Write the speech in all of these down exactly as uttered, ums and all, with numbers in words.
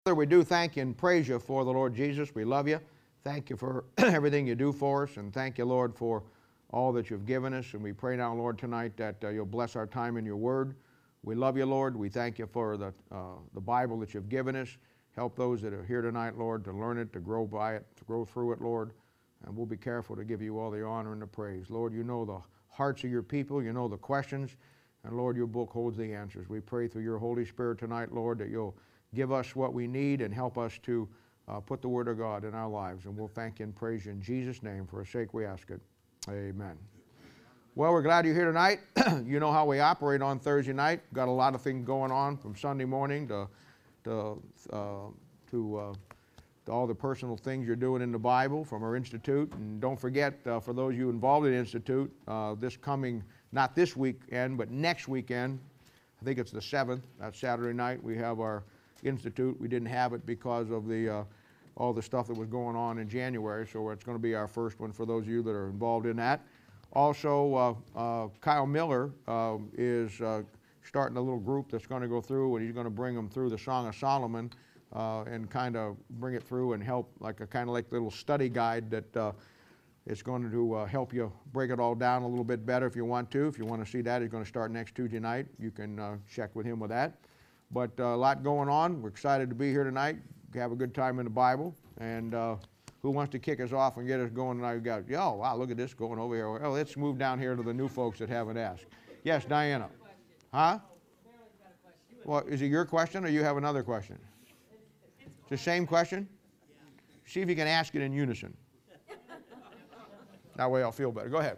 Father, we do thank you and praise you for the Lord Jesus. We love you. Thank you for everything you do for us, and thank you, Lord, for all that you've given us. And we pray now, Lord, tonight that uh, you'll bless our time in your word. We love you, Lord. We thank you for the, uh, the Bible that you've given us. Help those that are here tonight, Lord, to learn it, to grow by it, to grow through it, Lord. And we'll be careful to give you all the honor and the praise. Lord, you know the hearts of your people. You know the questions. And, Lord, your book holds the answers. We pray through your Holy Spirit tonight, Lord, that you'll give us what we need and help us to uh, put the Word of God in our lives. And we'll thank you and praise you in Jesus' name. For his sake we ask it. Amen. Well, we're glad you're here tonight. You know how we operate on Thursday night. Got a lot of things going on from Sunday morning to, to, uh, to, uh, to all the personal things you're doing in the Bible from our Institute. And don't forget, uh, for those of you involved in the Institute, uh, this coming, not this weekend, but next weekend, I think it's the seventh, that's Saturday night, we have our Institute. We didn't have it because of the uh, all the stuff that was going on in January, so it's going to be our first one for those of you that are involved in that. Also, uh, uh, Kyle Miller uh, is uh, starting a little group that's going to go through, and he's going to bring them through the Song of Solomon uh, and kind of bring it through and help, like a kind of like a little study guide that uh, is going to uh, help you break it all down a little bit better if you want to. If you want to see that, he's going to start next Tuesday night. You can uh, check with him with that. But uh, a lot going on. We're excited to be here tonight. Have a good time in the Bible. And uh, who wants to kick us off and get us going tonight? We've got, oh, wow, look at this going over here. Oh, let's move down here to the new folks that haven't asked. Yes, Diana. Huh? Well, is it your question or you have another question? It's the same question? See if you can ask it in unison. That way I'll feel better. Go ahead.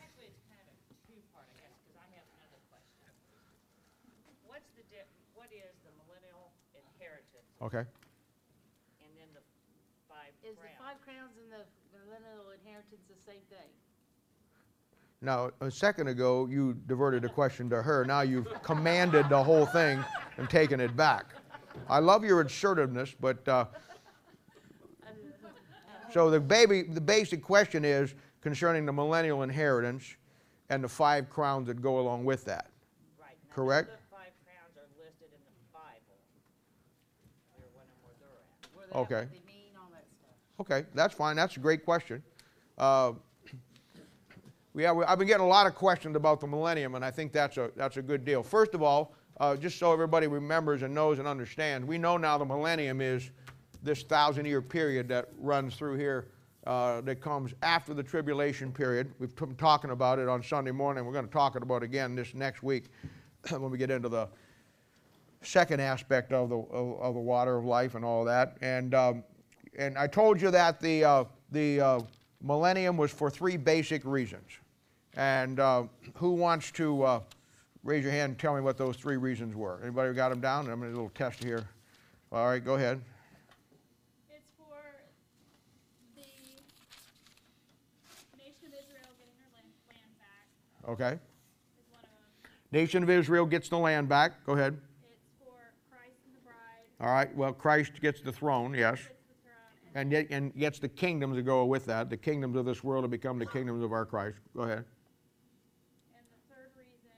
Okay. And then the five Is crowns. the five crowns and the millennial inheritance the same thing? Now, a second ago, you diverted the question to her. Now you've commanded the whole thing and taken it back. I love your assertiveness, but uh, so the baby, the basic question is concerning the millennial inheritance and the five crowns that go along with that. Right. Now, Correct? The five crowns are listed in the Bible. We're wondering where they're at. Where they Okay. What they mean, all that stuff. Okay, that's fine. That's a great question. Uh, we have, I've been getting a lot of questions about the millennium, and I think that's a, that's a good deal. First of all, uh, just so everybody remembers and knows and understands, we know now the millennium is this thousand-year period that runs through here uh, that comes after the tribulation period. We've been talking about it on Sunday morning. We're going to talk about it again this next week when we get into the second aspect of the, of, of the water of life and all that. And um, And I told you that the, uh, the uh, millennium was for three basic reasons. And uh, who wants to uh, raise your hand and tell me what those three reasons were? Anybody got them down? I'm going to do a little test here. All right, go ahead. It's for the nation of Israel getting their land, land back. Okay. Is one of them. Nation of Israel gets the land back. Go ahead. It's for Christ and the bride. All right, well, Christ gets the throne, yes. Gets the throne. And And, yet, and gets the kingdoms to go with that. The kingdoms of this world to become the kingdoms of our Christ. Go ahead. And the third reason,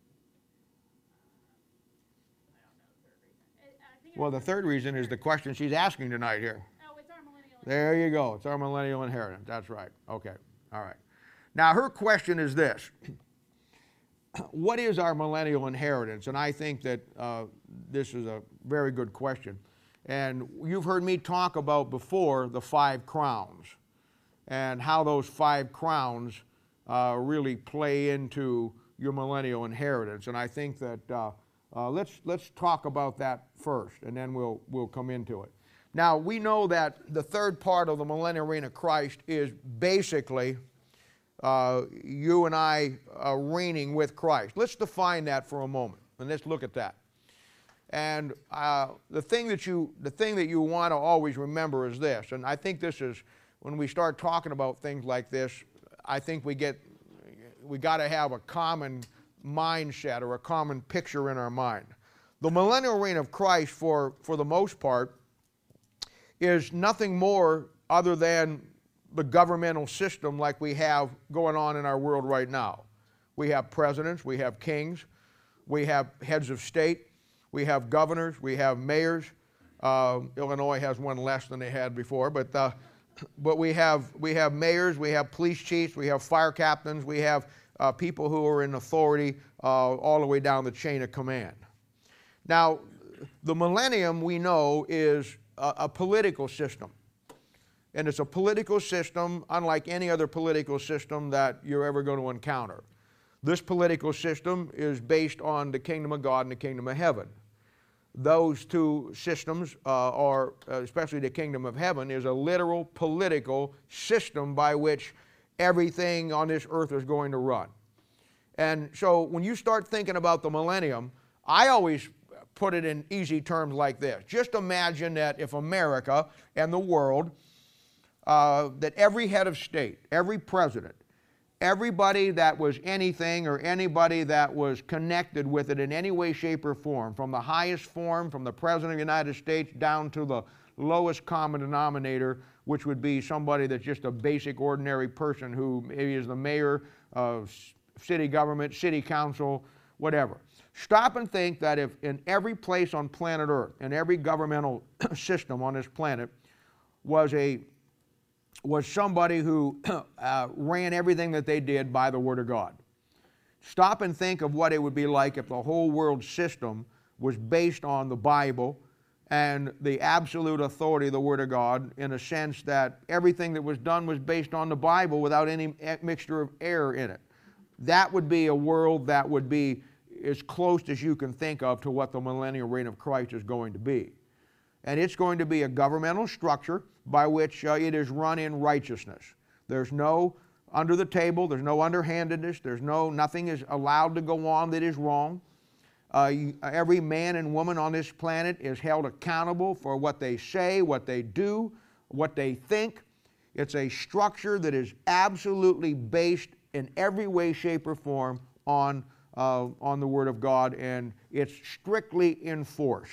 um, I don't know the third reason. It, I think Well, the it's- third reason is the question she's asking tonight here. Oh, it's our millennial. There you go. It's our millennial inheritance. That's right. Okay. All right. Now, her question is this. What is our millennial inheritance? And I think that uh, this is a very good question. And you've heard me talk about before the five crowns and how those five crowns uh, really play into your millennial inheritance. And I think that uh, uh, let's, let's talk about that first, and then we'll, we'll come into it. Now, we know that the third part of the millennial reign of Christ is basically uh, you and I uh, reigning with Christ. Let's define that for a moment, and let's look at that. And uh, the thing that you the thing that you want to always remember is this, and I think this is when we start talking about things like this, I think we get we got to have a common mindset or a common picture in our mind. The millennial reign of Christ, for for the most part, is nothing more other than the governmental system like we have going on in our world right now. We have presidents, we have kings, we have heads of state, we have governors, we have mayors, Uh, Illinois has one less than they had before, but uh, but we have we have mayors, we have police chiefs, we have fire captains, we have uh, people who are in authority uh, all the way down the chain of command. Now, the millennium, we know, is a, a political system. And it's a political system unlike any other political system that you're ever going to encounter. This political system is based on the kingdom of God and the kingdom of heaven. Those two systems uh, are, uh, especially the kingdom of heaven, is a literal political system by which everything on this earth is going to run. And so when you start thinking about the millennium, I always put it in easy terms like this. Just imagine that if America and the world, uh, that every head of state, every president, everybody that was anything or anybody that was connected with it in any way, shape, or form, from the highest form, from the President of the United States down to the lowest common denominator, which would be somebody that's just a basic, ordinary person who maybe is the mayor of city government, city council, whatever. Stop and think that if in every place on planet Earth, in every governmental system on this planet, was a was somebody who uh, ran everything that they did by the Word of God. Stop and think of what it would be like if the whole world system was based on the Bible and the absolute authority of the Word of God, in a sense that everything that was done was based on the Bible without any mixture of error in it. That would be a world that would be as close as you can think of to what the millennial reign of Christ is going to be. And it's going to be a governmental structure by which uh, it is run in righteousness. There's no under the table, there's no underhandedness, there's no, nothing is allowed to go on that is wrong. Uh, you, every man and woman on this planet is held accountable for what they say, what they do, what they think. It's a structure that is absolutely based in every way, shape, or form on, uh, on the Word of God, and it's strictly enforced.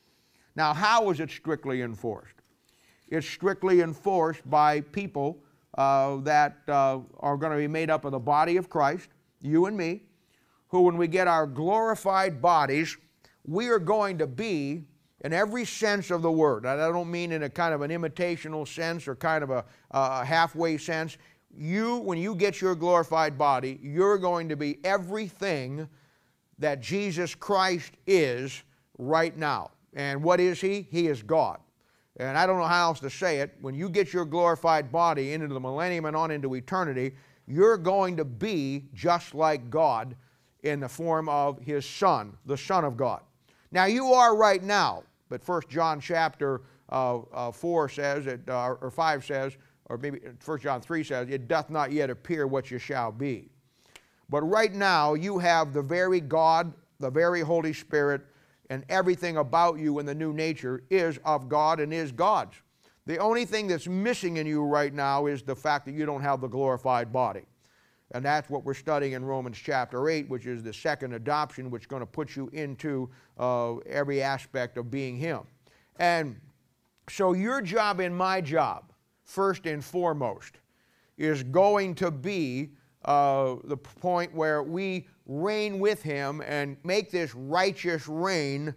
Now, how is it strictly enforced? It's strictly enforced by people uh, that uh, are going to be made up of the body of Christ, you and me, who when we get our glorified bodies, we are going to be, in every sense of the word, and I don't mean in a kind of an imitational sense or kind of a, a halfway sense, you, when you get your glorified body, you're going to be everything that Jesus Christ is right now. And what is He? He is God. And I don't know how else to say it. When you get your glorified body into the millennium and on into eternity, you're going to be just like God in the form of His Son, the Son of God. Now you are right now, but First John chapter uh, uh, four says, it, uh, or five says, or maybe First John three says, it doth not yet appear what you shall be. But right now you have the very God, the very Holy Spirit, and everything about you in the new nature is of God and is God's. The only thing that's missing in you right now is the fact that you don't have the glorified body. And that's what we're studying in Romans chapter eight, which is the second adoption, which is going to put you into uh, every aspect of being Him. And so your job and my job, first and foremost, is going to be uh, the point where we reign with Him and make this righteous reign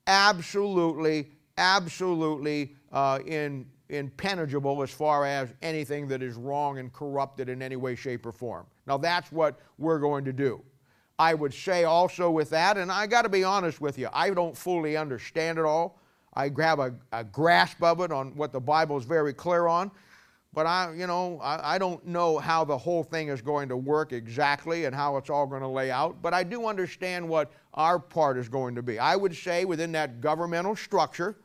absolutely, absolutely uh, in, impenetrable as far as anything that is wrong and corrupted in any way, shape, or form. Now that's what we're going to do. I would say also with that, and I got to be honest with you, I don't fully understand it all. I have a, a grasp of it on what the Bible is very clear on. But I, you know, I, I don't know how the whole thing is going to work exactly and how it's all going to lay out. But I do understand what our part is going to be. I would say within that governmental structure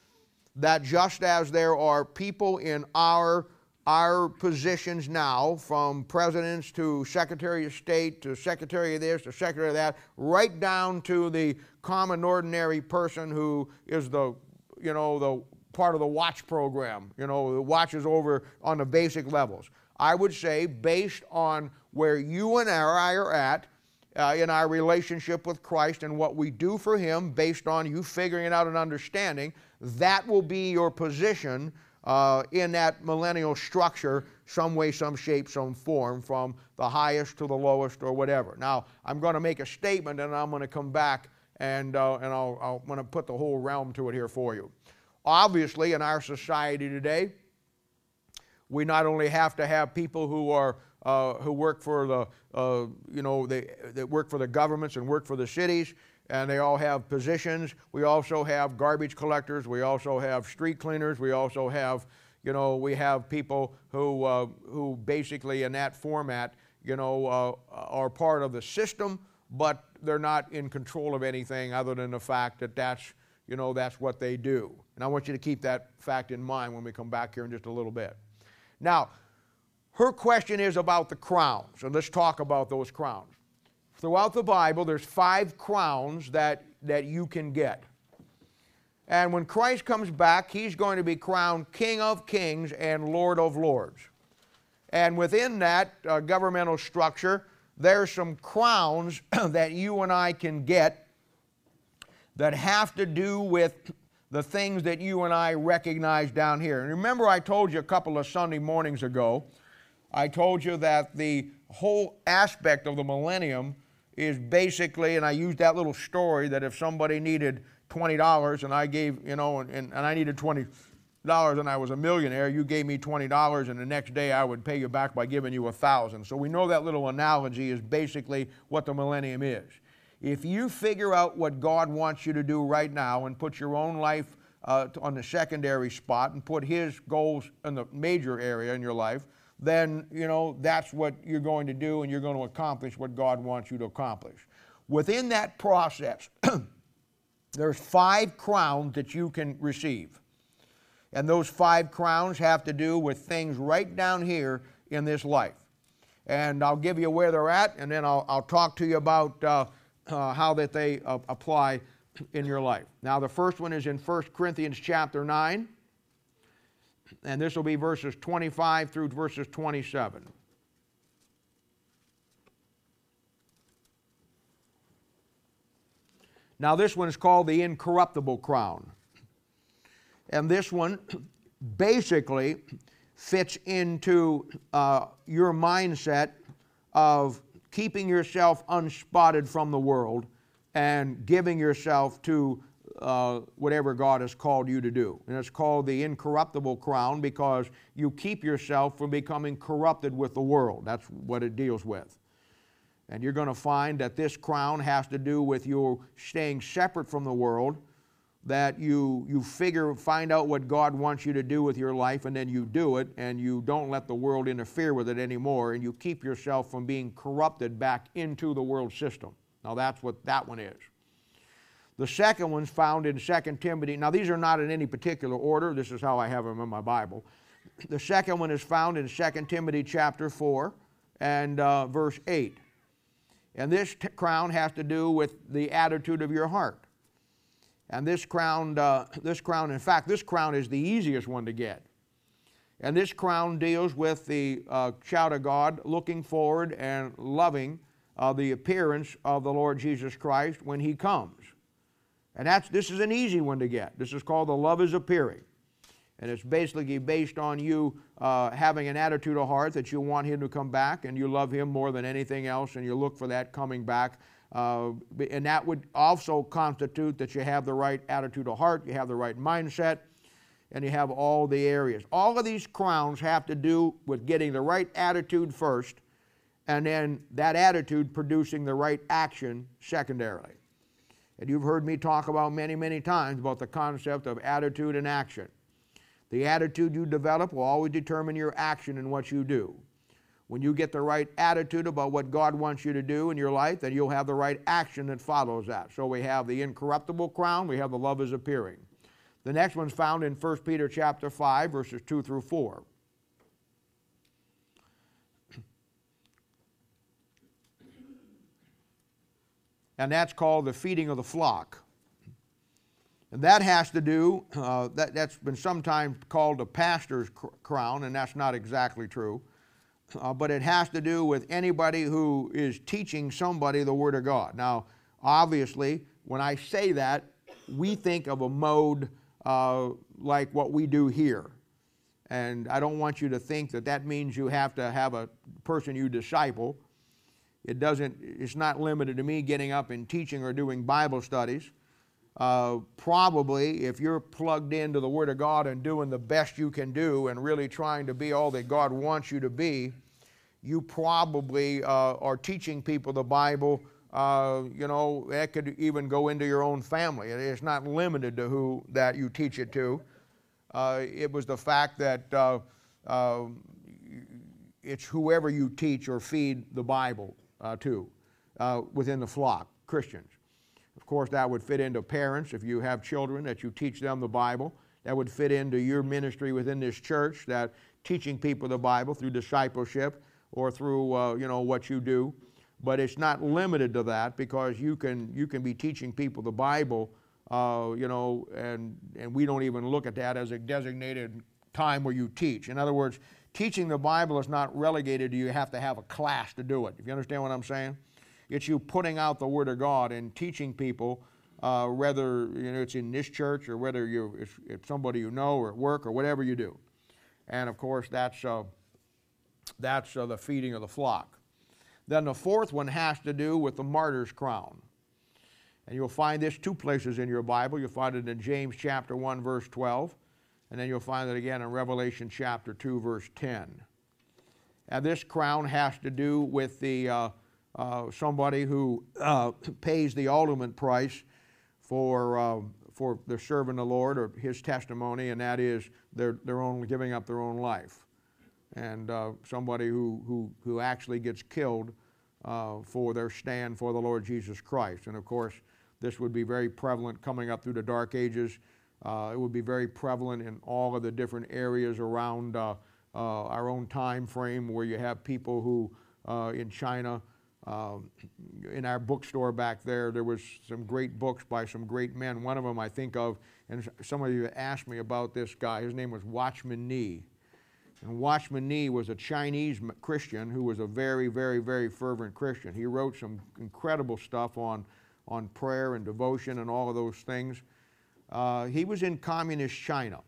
that just as there are people in our, our positions now, from presidents to Secretary of State to Secretary of this to Secretary of that, right down to the common ordinary person who is the, you know, the part of the watch program, you know, that watches over on the basic levels. I would say, based on where you and I are at uh, in our relationship with Christ and what we do for Him, based on you figuring it out and understanding, that will be your position uh, in that millennial structure, some way, some shape, some form, from the highest to the lowest or whatever. Now, I'm going to make a statement and I'm going to come back and, uh, and I'll, I'll, I'm going to put the whole realm to it here for you. obviously, in our society today, we not only have to have people who are uh, who work for the uh, you know they that work for the governments and work for the cities, and they all have positions. We also have garbage collectors. We also have street cleaners. We also have you know we have people who uh, who basically in that format you know uh, are part of the system, but they're not in control of anything other than the fact that that's you know that's what they do. And I want you to keep that fact in mind when we come back here in just a little bit. Now, her question is about the crowns, and let's talk about those crowns. Throughout the Bible, there's five crowns that, that you can get. And when Christ comes back, he's going to be crowned King of Kings and Lord of Lords. And within that uh, governmental structure, there's some crowns that you and I can get that have to do with the things that you and I recognize down here. And remember, I told you a couple of Sunday mornings ago, I told you that the whole aspect of the millennium is basically, and I used that little story that if somebody needed twenty dollars and I gave, you know, and, and I needed twenty dollars and I was a millionaire, you gave me twenty dollars and the next day I would pay you back by giving you a thousand. So we know that little analogy is basically what the millennium is. If you figure out what God wants you to do right now and put your own life uh, on the secondary spot and put His goals in the major area in your life, then, you know, that's what you're going to do, and you're going to accomplish what God wants you to accomplish. Within that process, there's five crowns that you can receive. And those five crowns have to do with things right down here in this life. And I'll give you where they're at, and then I'll, I'll talk to you about uh, Uh, how that they uh, apply in your life. Now, the first one is in First Corinthians chapter nine, and this will be verses twenty-five through verses twenty-seven. Now, this one is called the incorruptible crown. And this one basically fits into uh, your mindset of keeping yourself unspotted from the world and giving yourself to uh, whatever God has called you to do. And it's called the incorruptible crown because you keep yourself from becoming corrupted with the world. That's what it deals with. And you're going to find that this crown has to do with you staying separate from the world, that you, you figure, find out what God wants you to do with your life, and then you do it, and you don't let the world interfere with it anymore, and you keep yourself from being corrupted back into the world system. Now that's what that one is. The second one's found in Second Timothy. Now these are not in any particular order. This is how I have them in my Bible. The second one is found in Second Timothy chapter four and uh, verse eight. And this t- crown has to do with the attitude of your heart. And this crown, uh, this crown, in fact, this crown is the easiest one to get. And this crown deals with the uh, child of God looking forward and loving uh, the appearance of the Lord Jesus Christ when He comes. And that's, this is an easy one to get. This is called the love is appearing. And it's basically based on you uh, having an attitude of heart that you want Him to come back and you love Him more than anything else and you look for that coming back. Uh, and that would also constitute that you have the right attitude of heart, you have the right mindset, and you have all the areas. All of these crowns have to do with getting the right attitude first, and then that attitude producing the right action secondarily. And you've heard me talk about many, many times about the concept of attitude and action. The attitude you develop will always determine your action in what you do. When you get the right attitude about what God wants you to do in your life, then you'll have the right action that follows that. So we have the incorruptible crown, we have the love is appearing. The next one's found in First Peter chapter five, verses two through four. And that's called the feeding of the flock. And that has to do, uh, that, that's been sometimes called a pastor's cr- crown, and that's not exactly true. Uh, but it has to do with anybody who is teaching somebody the Word of God. Now, obviously, when I say that, we think of a mode uh, like what we do here. And I don't want you to think that that means you have to have a person you disciple. It doesn't, it's not limited to me getting up and teaching or doing Bible studies. uh, probably if you're plugged into the Word of God and doing the best you can do and really trying to be all that God wants you to be, you probably uh, are teaching people the Bible. Uh, you know, that could even go into your own family. It's not limited to who that you teach it to. Uh, it was the fact that uh, uh, it's whoever you teach or feed the Bible uh, to uh, within the flock, Christians. Of course, that would fit into parents. If you have children, that you teach them the Bible. That would fit into your ministry within this church, that teaching people the Bible through discipleship or through uh, you know what you do. But it's not limited to that, because you can you can be teaching people the Bible, uh, you know, and and we don't even look at that as a designated time where you teach. In other words, teaching the Bible is not relegated to you have to have a class to do it. If you understand what I'm saying? It's you putting out the Word of God and teaching people, uh, whether you know it's in this church or whether you it's, it's somebody you know or at work or whatever you do. And of course, that's uh, that's uh, the feeding of the flock. Then the fourth one has to do with the martyr's crown. And you'll find this two places in your Bible. You'll find it in James chapter one, verse twelve, and then you'll find it again in Revelation chapter two, verse ten. And this crown has to do with the uh, Uh, somebody who uh, pays the ultimate price for uh, for their serving the Lord or His testimony, and that is their their own giving up their own life, and uh, somebody who who who actually gets killed uh, for their stand for the Lord Jesus Christ. And of course, this would be very prevalent coming up through the Dark Ages. Uh, it would be very prevalent in all of the different areas around uh, uh, our own time frame, where you have people who uh, in China. Um, in our bookstore back there, there was some great books by some great men. One of them I think of, and some of you asked me about this guy. His name was Watchman Nee. And Watchman Nee was a Chinese Christian who was a very, very, very fervent Christian. He wrote some incredible stuff on, on prayer and devotion and all of those things. Uh, he was in communist China.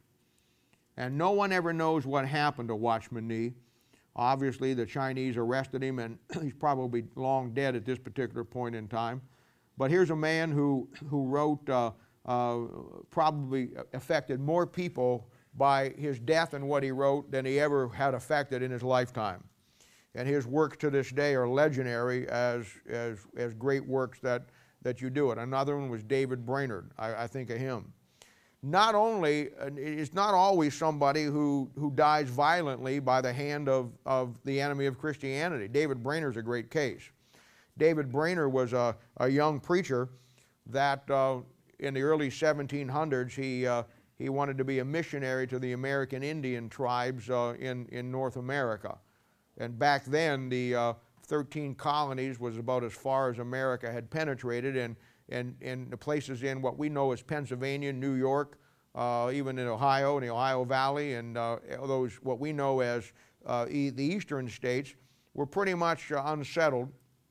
And no one ever knows what happened to Watchman Nee. Obviously, the Chinese arrested him, and he's probably long dead at this particular point in time. But here's a man who, who wrote, uh, uh, probably affected more people by his death and what he wrote than he ever had affected in his lifetime. And his works to this day are legendary as, as, as great works that, that you do it. Another one was David Brainerd. I, I think of him. Not only, it's not always somebody who, who dies violently by the hand of, of the enemy of Christianity. David Brainerd's a great case. David Brainerd was a, a young preacher that uh, in the early seventeen hundreds, he, uh, he wanted to be a missionary to the American Indian tribes uh, in, in North America. And back then, the uh, thirteen colonies was about as far as America had penetrated, and And, and the places in what we know as Pennsylvania, New York, uh, even in Ohio, in the Ohio Valley, and uh, those what we know as uh, e the eastern states were pretty much uh, unsettled.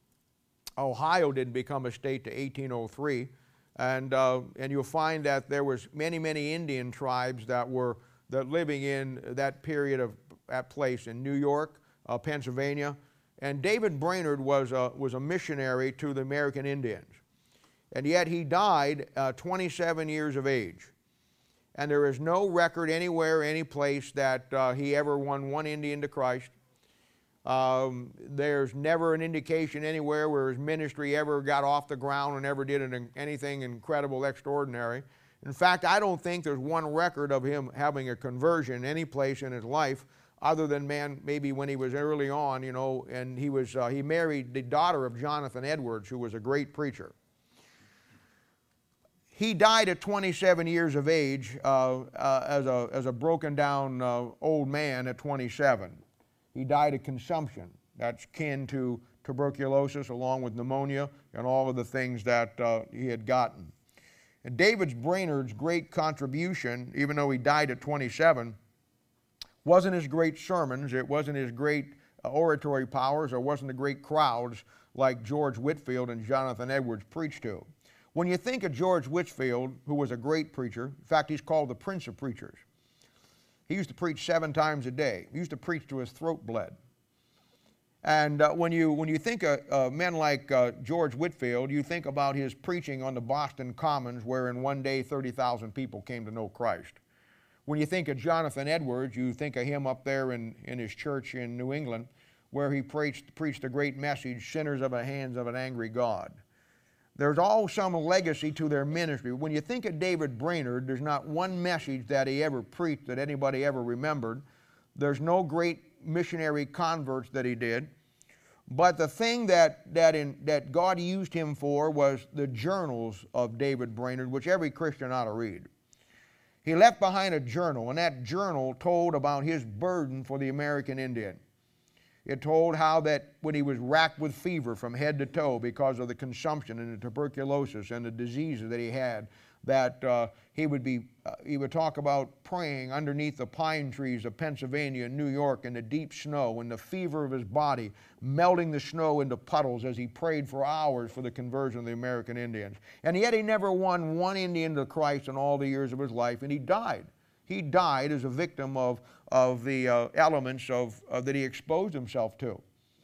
Ohio didn't become a state to eighteen oh three, and uh, and you'll find that there was many many Indian tribes that were that living in that period of that place in New York, uh, Pennsylvania, and David Brainerd was a, was a missionary to the American Indians. And yet he died uh, twenty-seven years of age. And there is no record anywhere, any place that uh, he ever won one Indian to Christ. Um, there's never an indication anywhere where his ministry ever got off the ground and ever did an, anything incredible, extraordinary. In fact, I don't think there's one record of him having a conversion any place in his life, other than, man, maybe when he was early on, you know, and he was uh, he married the daughter of Jonathan Edwards, who was a great preacher. He died at twenty-seven years of age uh, uh, as, a, as a broken down uh, old man at twenty-seven. He died of consumption. That's kin to tuberculosis along with pneumonia and all of the things that uh, he had gotten. And David Brainerd's great contribution, even though he died at twenty-seven, wasn't his great sermons, it wasn't his great uh, oratory powers, or wasn't the great crowds like George Whitefield and Jonathan Edwards preached to. When you think of George Whitefield, who was a great preacher, in fact, he's called the Prince of Preachers. He used to preach seven times a day. He used to preach till his throat bled. And uh, when, you, when you think of uh, men like uh, George Whitefield, you think about his preaching on the Boston Commons, where in one day thirty thousand people came to know Christ. When you think of Jonathan Edwards, you think of him up there in, in his church in New England, where he preached, preached a great message, sinners of the hands of an angry God. There's all some legacy to their ministry. When you think of David Brainerd, there's not one message that he ever preached that anybody ever remembered. There's no great missionary converts that he did. But the thing that, that, in, that God used him for was the journals of David Brainerd, which every Christian ought to read. He left behind a journal, and that journal told about his burden for the American Indian. It told how that when he was racked with fever from head to toe because of the consumption and the tuberculosis and the diseases that he had, that uh, he would be, uh, he would talk about praying underneath the pine trees of Pennsylvania and New York in the deep snow and the fever of his body, melting the snow into puddles as he prayed for hours for the conversion of the American Indians. And yet he never won one Indian to Christ in all the years of his life, and he died. He died as a victim of, of the uh, elements of, uh, that he exposed himself to.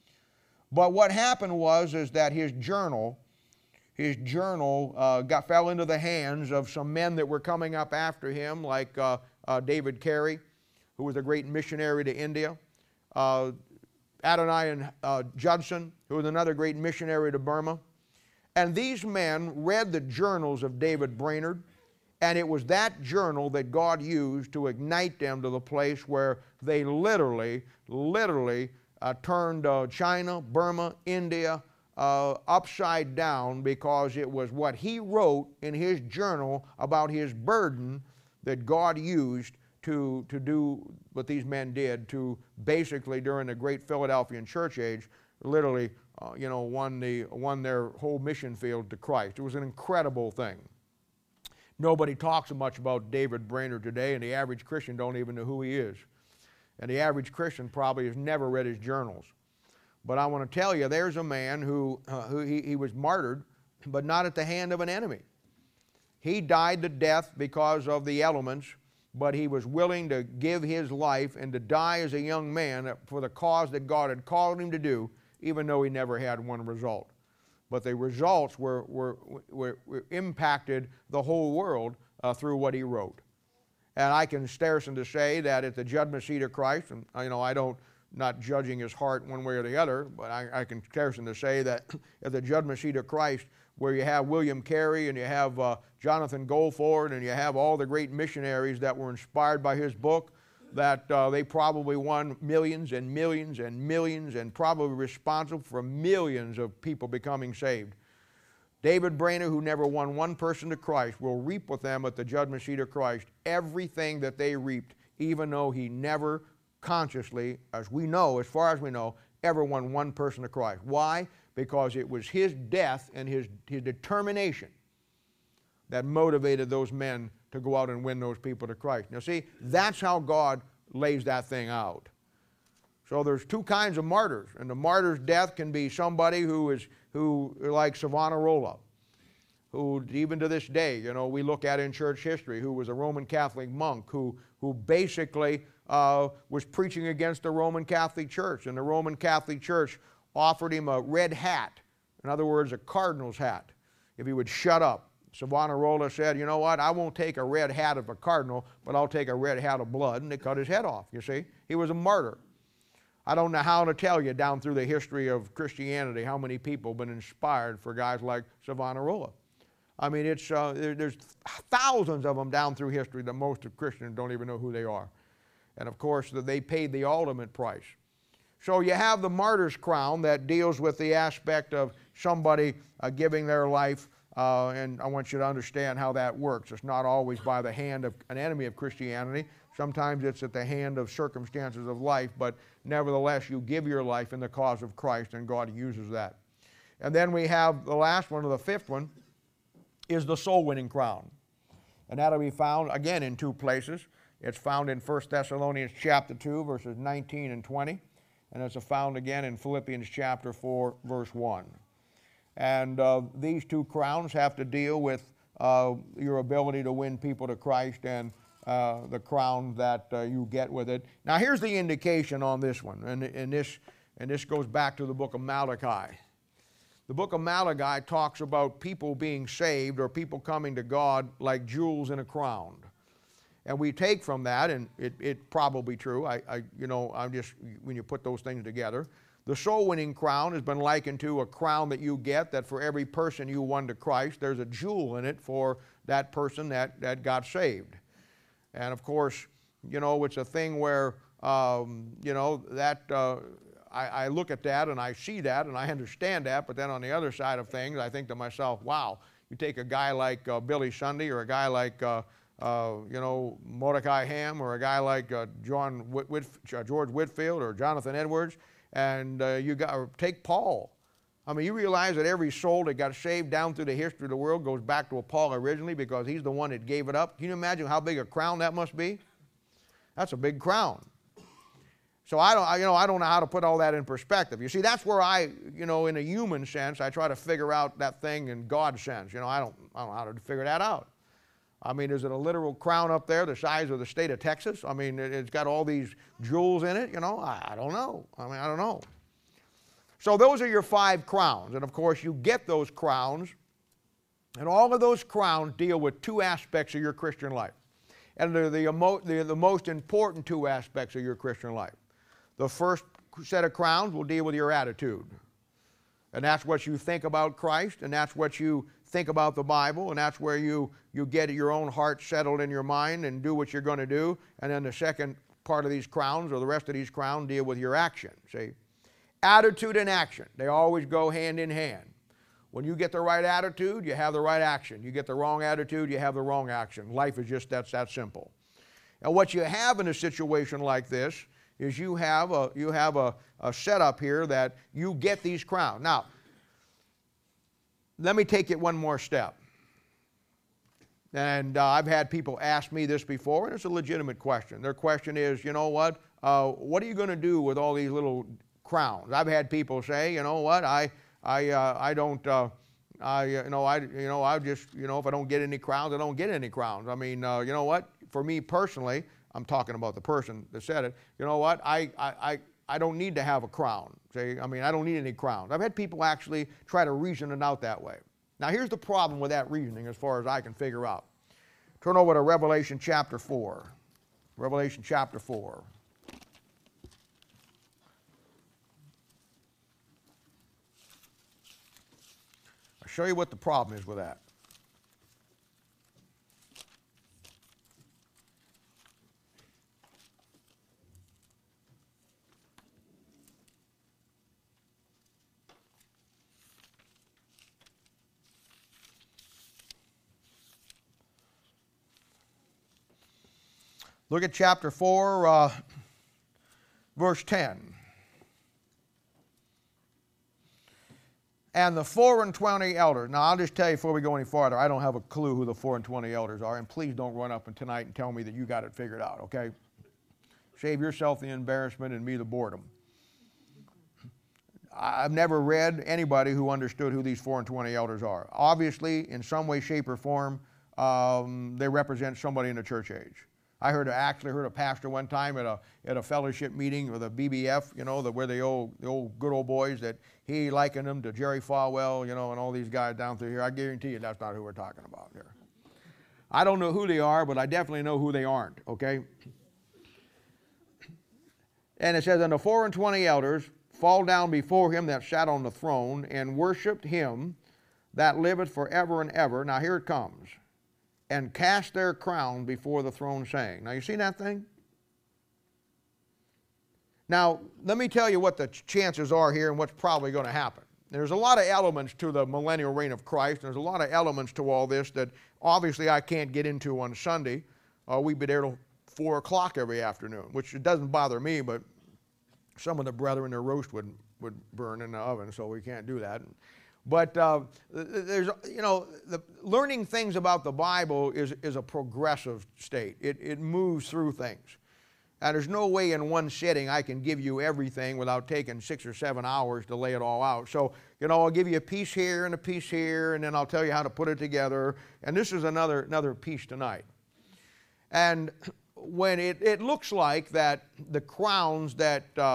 But what happened was is that his journal, his journal uh, got, fell into the hands of some men that were coming up after him, like uh, uh, David Carey, who was a great missionary to India, uh, Adoniram uh, Judson, who was another great missionary to Burma. And these men read the journals of David Brainerd, and it was that journal that God used to ignite them to the place where they literally, literally uh, turned uh, China, Burma, India uh, upside down, because it was what he wrote in his journal about his burden that God used to, to do what these men did to basically, during the great Philadelphian church age, literally, uh, you know, won, the, won their whole mission field to Christ. It was an incredible thing. Nobody talks so much about David Brainerd today, and the average Christian don't even know who he is. And the average Christian probably has never read his journals. But I want to tell you, there's a man who, uh, who he, he was martyred, but not at the hand of an enemy. He died to death because of the elements, but he was willing to give his life and to die as a young man for the cause that God had called him to do, even though he never had one result. But the results were, were, were, were impacted the whole world uh, through what he wrote. And I can starsen to say that at the judgment seat of Christ, and you know, I don't, not judging his heart one way or the other, but I, I can starsen to say that at the judgment seat of Christ, where you have William Carey and you have uh, Jonathan Goldford and you have all the great missionaries that were inspired by his book, that uh, they probably won millions and millions and millions and probably responsible for millions of people becoming saved. David Brainerd, who never won one person to Christ, will reap with them at the judgment seat of Christ everything that they reaped, even though he never consciously, as we know, as far as we know, ever won one person to Christ. Why? Because it was his death and his, his determination that motivated those men to go out and win those people to Christ. Now see, that's how God lays that thing out. So there's two kinds of martyrs, and the martyr's death can be somebody who is, who, like Savonarola, who even to this day, you know, we look at in church history, who was a Roman Catholic monk who, who basically uh, was preaching against the Roman Catholic Church, and the Roman Catholic Church offered him a red hat, in other words, a cardinal's hat, if he would shut up. Savonarola said, you know what, I won't take a red hat of a cardinal, but I'll take a red hat of blood, and they cut his head off, you see. He was a martyr. I don't know how to tell you down through the history of Christianity how many people have been inspired for guys like Savonarola. I mean, it's, uh, there, there's thousands of them down through history that most of Christians don't even know who they are. And of course, they paid the ultimate price. So you have the martyr's crown that deals with the aspect of somebody uh, giving their life. Uh, and I want you to understand how that works. It's not always by the hand of an enemy of Christianity. Sometimes it's at the hand of circumstances of life, but nevertheless, you give your life in the cause of Christ, and God uses that. And then we have the last one, or the fifth one, is the soul-winning crown. And that'll be found, again, in two places. It's found in First Thessalonians chapter two, verses nineteen and twenty, and it's found again in Philippians chapter four, verse one. And uh, these two crowns have to deal with uh, your ability to win people to Christ and uh, the crown that uh, you get with it. Now here's the indication on this one, and, and this, And this goes back to the book of Malachi. The book of Malachi talks about people being saved or people coming to God like jewels in a crown. And we take from that, and it, it probably true, I, I, you know, I'm just, when you put those things together, the soul winning crown has been likened to a crown that you get, that for every person you won to Christ, there's a jewel in it for that person that, that got saved. And of course, you know, it's a thing where, um, you know, that, uh, I, I look at that and I see that and I understand that, but then on the other side of things, I think to myself, wow, you take a guy like uh, Billy Sunday or a guy like, uh, uh, you know, Mordecai Ham or a guy like uh, John Whit- Whit- uh, George Whitfield or Jonathan Edwards, and uh, you got or take Paul. I mean, you realize that every soul that got saved down through the history of the world goes back to Paul originally because he's the one that gave it up. Can you imagine how big a crown that must be? That's a big crown. So I don't, you know, I don't know how to put all that in perspective. You see, that's where I, you know, in a human sense, I try to figure out that thing in God's sense. You know, I don't, I don't know how to figure that out. I mean, is it a literal crown up there the size of the state of Texas? I mean, it's got all these jewels in it. You know, I, I don't know. I mean, I don't know. So those are your five crowns, and of course, you get those crowns, and all of those crowns deal with two aspects of your Christian life, and they're the, emo- they're the most important two aspects of your Christian life. The first set of crowns will deal with your attitude. And that's what you think about Christ, and that's what you think about the Bible, and that's where you, you get your own heart settled in your mind and do what you're going to do. And then the second part of these crowns, or the rest of these crowns, deal with your action. See? Attitude and action, they always go hand in hand. When you get the right attitude, you have the right action. You get the wrong attitude, you have the wrong action. Life is just that's that simple. And what you have in a situation like this is you have a, you have a, a setup here that you get these crowns. Now, let me take it one more step. And uh, I've had people ask me this before, and it's a legitimate question. Their question is, you know what, uh, what are you going to do with all these little crowns? I've had people say, you know what, I, I, uh, I don't, uh, I, you know, I, you know, I just, you know, if I don't get any crowns, I don't get any crowns. I mean, uh, you know what, for me personally, I'm talking about the person that said it. You know what? I, I, I, I don't need to have a crown. See? I mean, I don't need any crowns. I've had people actually try to reason it out that way. Now, here's the problem with that reasoning as far as I can figure out. Turn over to Revelation chapter four. Revelation chapter four. I'll show you what the problem is with that. Look at chapter four, uh, verse ten. And the four and twenty elders. Now, I'll just tell you before we go any farther, I don't have a clue who the four and twenty elders are, and please don't run up and tonight and tell me that you got it figured out, okay? Save yourself the embarrassment and me the boredom. I've never read anybody who understood who these four and twenty elders are. Obviously, in some way, shape, or form, um, they represent somebody in the church age. I heard, actually heard a pastor one time at a at a fellowship meeting with a B B F, you know, the, where the old the old good old boys, that he likened them to Jerry Falwell, you know, and all these guys down through here. I guarantee you that's not who we're talking about here. I don't know who they are, but I definitely know who they aren't, okay? And it says, and the four and twenty elders fall down before him that sat on the throne and worshipped him that liveth forever and ever. Now here it comes. And cast their crown before the throne, saying. Now, you see that thing? Now, let me tell you what the chances are here and what's probably going to happen. There's a lot of elements to the millennial reign of Christ. There's a lot of elements to all this that obviously I can't get into on Sunday. Uh, we'd be there till four o'clock every afternoon, which it doesn't bother me, but some of the brethren, their roast would, would burn in the oven, so we can't do that. But uh, there's, you know, the, learning things about the Bible is, is a progressive state. It, it moves through things. And there's no way in one sitting I can give you everything without taking six or seven hours to lay it all out. So, you know, I'll give you a piece here and a piece here, and then I'll tell you how to put it together. And this is another, another piece tonight. And when it, it looks like that the crowns that, uh,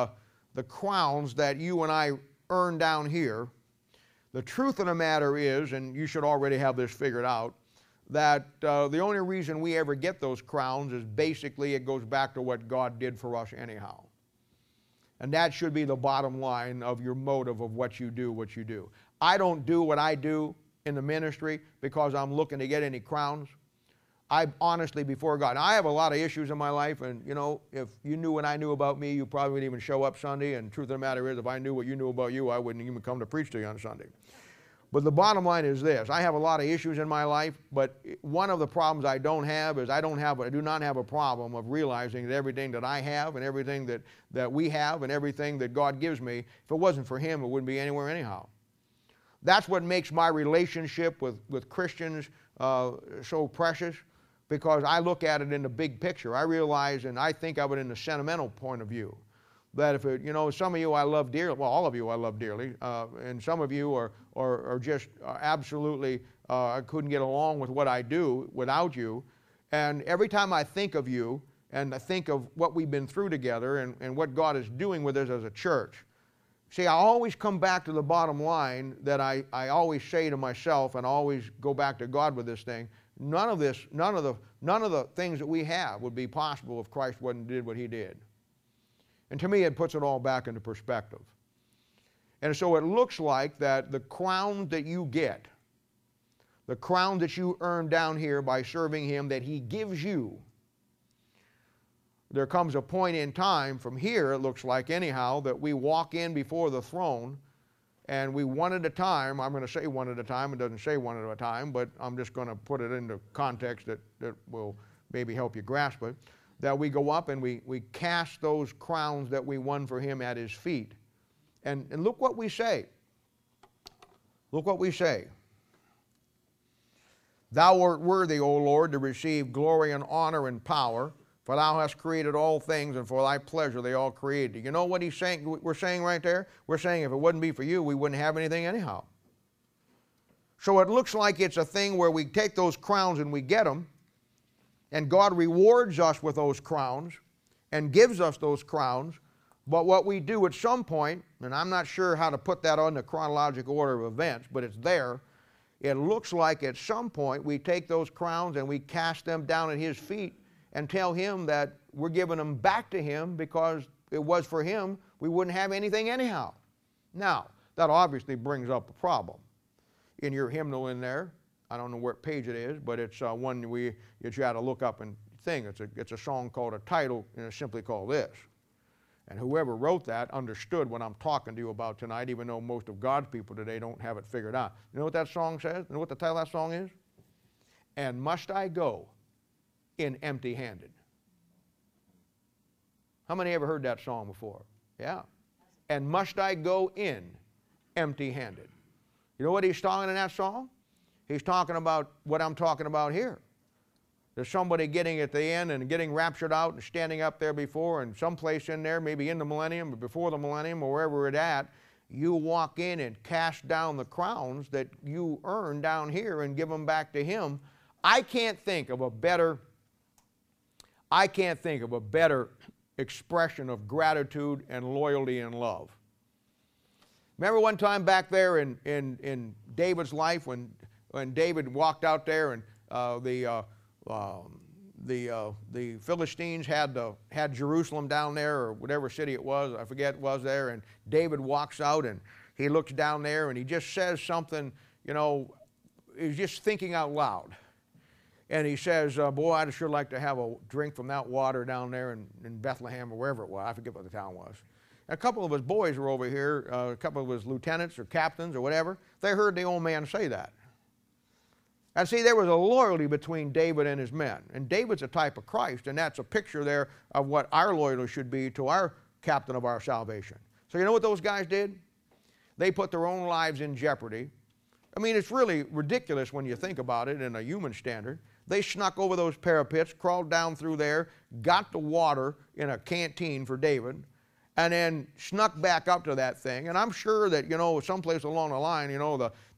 the crowns that you and I earn down here, the truth of the matter is, and you should already have this figured out, that uh, the only reason we ever get those crowns is basically it goes back to what God did for us anyhow. And that should be the bottom line of your motive of what you do, what you do. I don't do what I do in the ministry because I'm looking to get any crowns. I honestly, before God, I have a lot of issues in my life, and you know, if you knew what I knew about me, you probably wouldn't even show up Sunday, and the truth of the matter is, if I knew what you knew about you, I wouldn't even come to preach to you on Sunday. But the bottom line is this: I have a lot of issues in my life, but one of the problems I don't have is I don't have, I do not have a problem of realizing that everything that I have and everything that, that we have and everything that God gives me, if it wasn't for Him, it wouldn't be anywhere anyhow. That's what makes my relationship with, with Christians uh, so precious, because I look at it in the big picture. I realize and I think of it in the sentimental point of view. That if it, you know, some of you I love dearly, well, all of you I love dearly, uh, and some of you are, are, are just uh, absolutely, uh, I couldn't get along with what I do without you. And every time I think of you and I think of what we've been through together and, and what God is doing with us as a church, see, I always come back to the bottom line that I, I always say to myself, and I always go back to God with this thing. None of this, none of the, none of the things that we have would be possible if Christ wasn't did what He did. And to me, it puts it all back into perspective. And so it looks like that the crown that you get, the crown that you earn down here by serving Him, that He gives you, there comes a point in time from here, it looks like anyhow, that we walk in before the throne, and we one at a time, I'm going to say one at a time, it doesn't say one at a time, but I'm just going to put it into context that, that will maybe help you grasp it, that we go up and we, we cast those crowns that we won for Him at His feet. And, and look what we say. Look what we say. Thou art worthy, O Lord, to receive glory and honor and power, for Thou hast created all things, and for Thy pleasure they all created. You know what he's saying? We're saying right there? We're saying if it wouldn't be for You, we wouldn't have anything anyhow. So it looks like it's a thing where we take those crowns and we get them, and God rewards us with those crowns and gives us those crowns. But what we do at some point, and I'm not sure how to put that on the chronological order of events, but it's there. It looks like at some point we take those crowns and we cast them down at His feet and tell Him that we're giving them back to Him because it was for Him, we wouldn't have anything anyhow. Now, that obviously brings up a problem. In your hymnal in there, I don't know what page it is, but it's uh, one we, that you had to look up and think. It's a, it's a song called, a title, and it's simply called this. And whoever wrote that understood what I'm talking to you about tonight, even though most of God's people today don't have it figured out. You know what that song says? You know what the title of that song is? And must I go in empty-handed? How many ever heard that song before? Yeah. And must I go in empty-handed? You know what he's talking in that song? He's talking about what I'm talking about here. There's somebody getting at the end and getting raptured out and standing up there before, and someplace in there, maybe in the millennium or before the millennium or wherever it's at, you walk in and cast down the crowns that you earn down here and give them back to Him. I can't think of a better, I can't think of a better expression of gratitude and loyalty and love. Remember one time back there in, in, in David's life when when David walked out there and uh, the, uh, um, the, uh, the Philistines had, the, had Jerusalem down there, or whatever city it was, I forget it was there, and David walks out and he looks down there and he just says something, you know, he's just thinking out loud. And he says, uh, boy, I'd sure like to have a drink from that water down there in, in Bethlehem or wherever it was. I forget what the town was. And a couple of his boys were over here, uh, a couple of his lieutenants or captains or whatever. They heard the old man say that. And see, there was a loyalty between David and his men. And David's a type of Christ, and that's a picture there of what our loyalty should be to our captain of our salvation. So you know what those guys did? They put their own lives in jeopardy. I mean, it's really ridiculous when you think about it in a human standard. They snuck over those parapets, crawled down through there, got the water in a canteen for David, and then snuck back up to that thing. And I'm sure that, you know, someplace along the line, you know, the,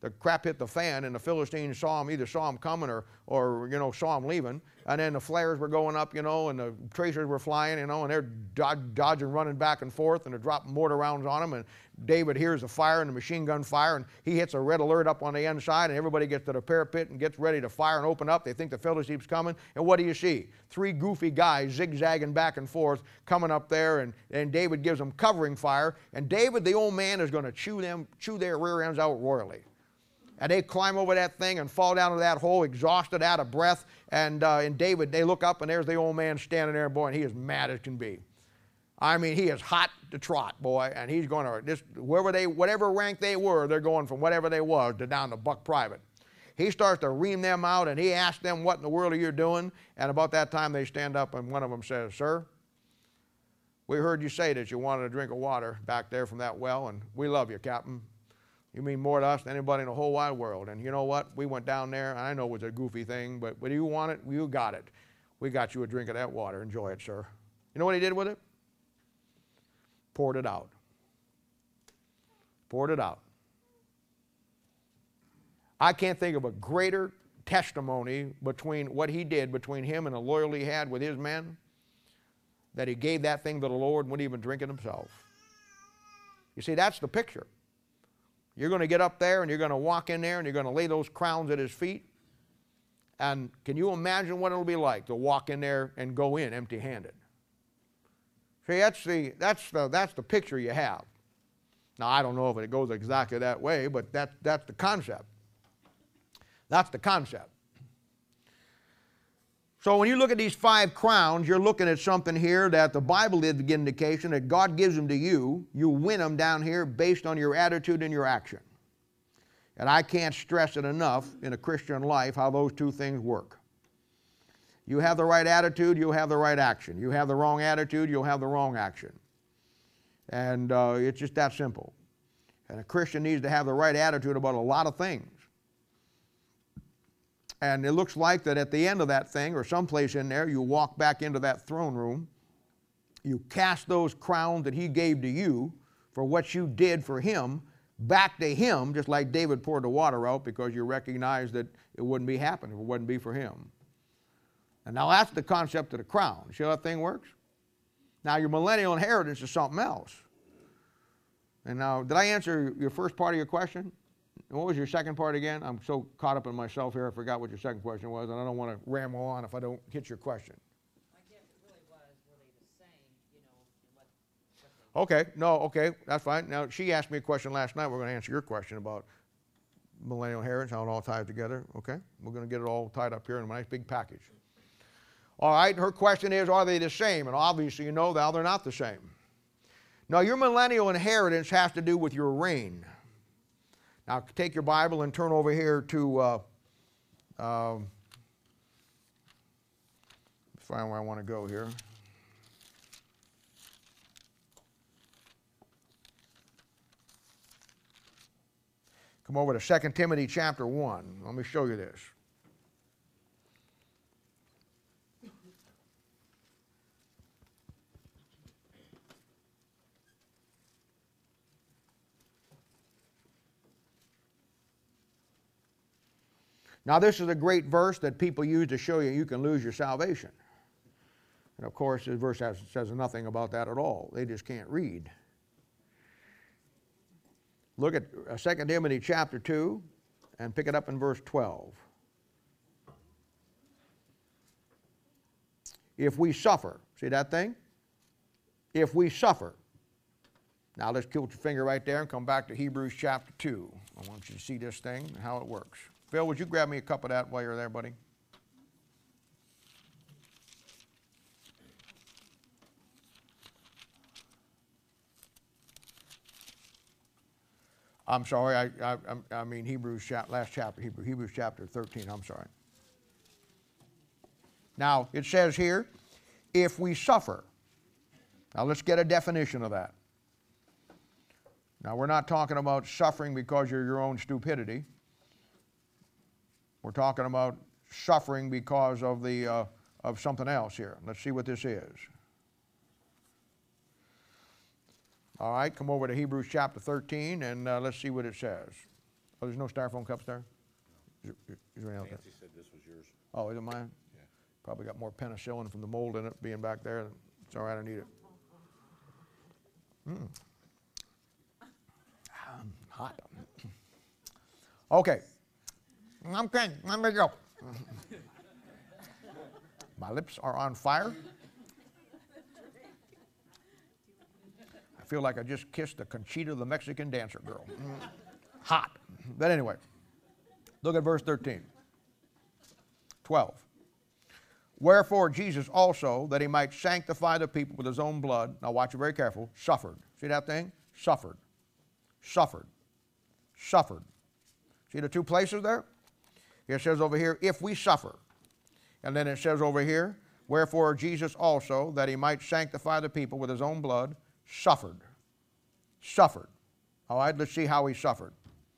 the crap hit the fan, and the Philistines saw him, either saw him coming or, or you know, saw him leaving. And then the flares were going up, you know, and the tracers were flying, you know, and they're dodging, running back and forth, and they're dropping mortar rounds on them. And David hears the fire and the machine gun fire, and he hits a red alert up on the inside, and everybody gets to the parapet and gets ready to fire and open up. They think the Philistines coming, and what do you see? Three goofy guys zigzagging back and forth coming up there, and, and David gives them covering fire, and David, the old man, is going to chew them, chew their rear ends out royally. And they climb over that thing and fall down into that hole, exhausted, out of breath. And, uh, and David, they look up, and there's the old man standing there, boy, and he is mad as can be. I mean, he is hot to trot, boy, and he's going to, just wherever they, whatever rank they were, they're going from whatever they was to down to buck private. He starts to ream them out, and he asks them, what in the world are you doing? And about that time, they stand up, and one of them says, sir, we heard you say that you wanted a drink of water back there from that well, and we love you, Captain. You mean more to us than anybody in the whole wide world. And you know what? We went down there, and I know it was a goofy thing, but when you want it, you got it. We got you a drink of that water. Enjoy it, sir. You know what he did with it? Poured it out. Poured it out. I can't think of a greater testimony between what he did, between him and the loyalty he had with his men, that he gave that thing to the Lord and wouldn't even drink it himself. You see, that's the picture. You're going to get up there and you're going to walk in there and you're going to lay those crowns at his feet. And can you imagine what it'll be like to walk in there and go in empty-handed? See, that's the, that's the, that's the picture you have. Now, I don't know if it goes exactly that way, but that, that's the concept. That's the concept. So when you look at these five crowns, you're looking at something here that the Bible did give indication that God gives them to you. You win them down here based on your attitude and your action. And I can't stress it enough in a Christian life how those two things work. You have the right attitude, you'll have the right action. You have the wrong attitude, you'll have the wrong action. And uh, it's just that simple. And a Christian needs to have the right attitude about a lot of things. And it looks like that at the end of that thing, or someplace in there, you walk back into that throne room, you cast those crowns that he gave to you for what you did for him back to him, just like David poured the water out because you recognized that it wouldn't be happening if it wouldn't be for him. And now that's the concept of the crown. See how that thing works? Now your millennial inheritance is something else. And now, did I answer your first part of your question? What was your second part again? I'm so caught up in myself here, I forgot what your second question was, and I don't want to ramble on if I don't hit your question. I guess it really was, were they the same, you know, what, what they Okay, no, okay, that's fine. Now, she asked me a question last night. We're going to answer your question about millennial inheritance, how it all ties together. Okay, we're going to get it all tied up here in a nice big package. All right, her question is, are they the same? And obviously, you know now they're not the same. Now, your millennial inheritance has to do with your reign. Now, take your Bible and turn over here to, uh, um, find where I want to go here. Come over to Second Timothy chapter one. Let me show you this. Now, this is a great verse that people use to show you you can lose your salvation. And of course, this verse has, says nothing about that at all. They just can't read. Look at Second Timothy chapter two and pick it up in verse twelve. If we suffer, see that thing? If we suffer. Now let's put your finger right there and come back to Hebrews chapter two. I want you to see this thing and how it works. Phil, would you grab me a cup of that while you're there, buddy? I'm sorry, I, I, I mean Hebrews, last chapter, Hebrew, Hebrews chapter thirteen, I'm sorry. Now, it says here, if we suffer. Now, let's get a definition of that. Now, we're not talking about suffering because of your own stupidity. We're talking about suffering because of, the, uh, of something else here. Let's see what this is. All right, come over to Hebrews chapter thirteen, and uh, let's see what it says. Oh, there's no styrofoam cups there? Is there, is there any out there? Nancy said this was yours. Oh, is it mine? Yeah. Probably got more penicillin from the mold in it being back there. It's all right, I need it. Mm. Um, hot. Okay. Okay, let me go. My lips are on fire. I feel like I just kissed the Conchita, the Mexican dancer girl. Mm. Hot. But anyway, look at verse thirteen. twelve. Wherefore Jesus also, that he might sanctify the people with his own blood, now watch it very careful, suffered. See that thing? Suffered. Suffered. Suffered. See the two places there? It says over here, if we suffer. And then it says over here, wherefore Jesus also, that he might sanctify the people with his own blood, suffered. Suffered. All right, let's see how he suffered.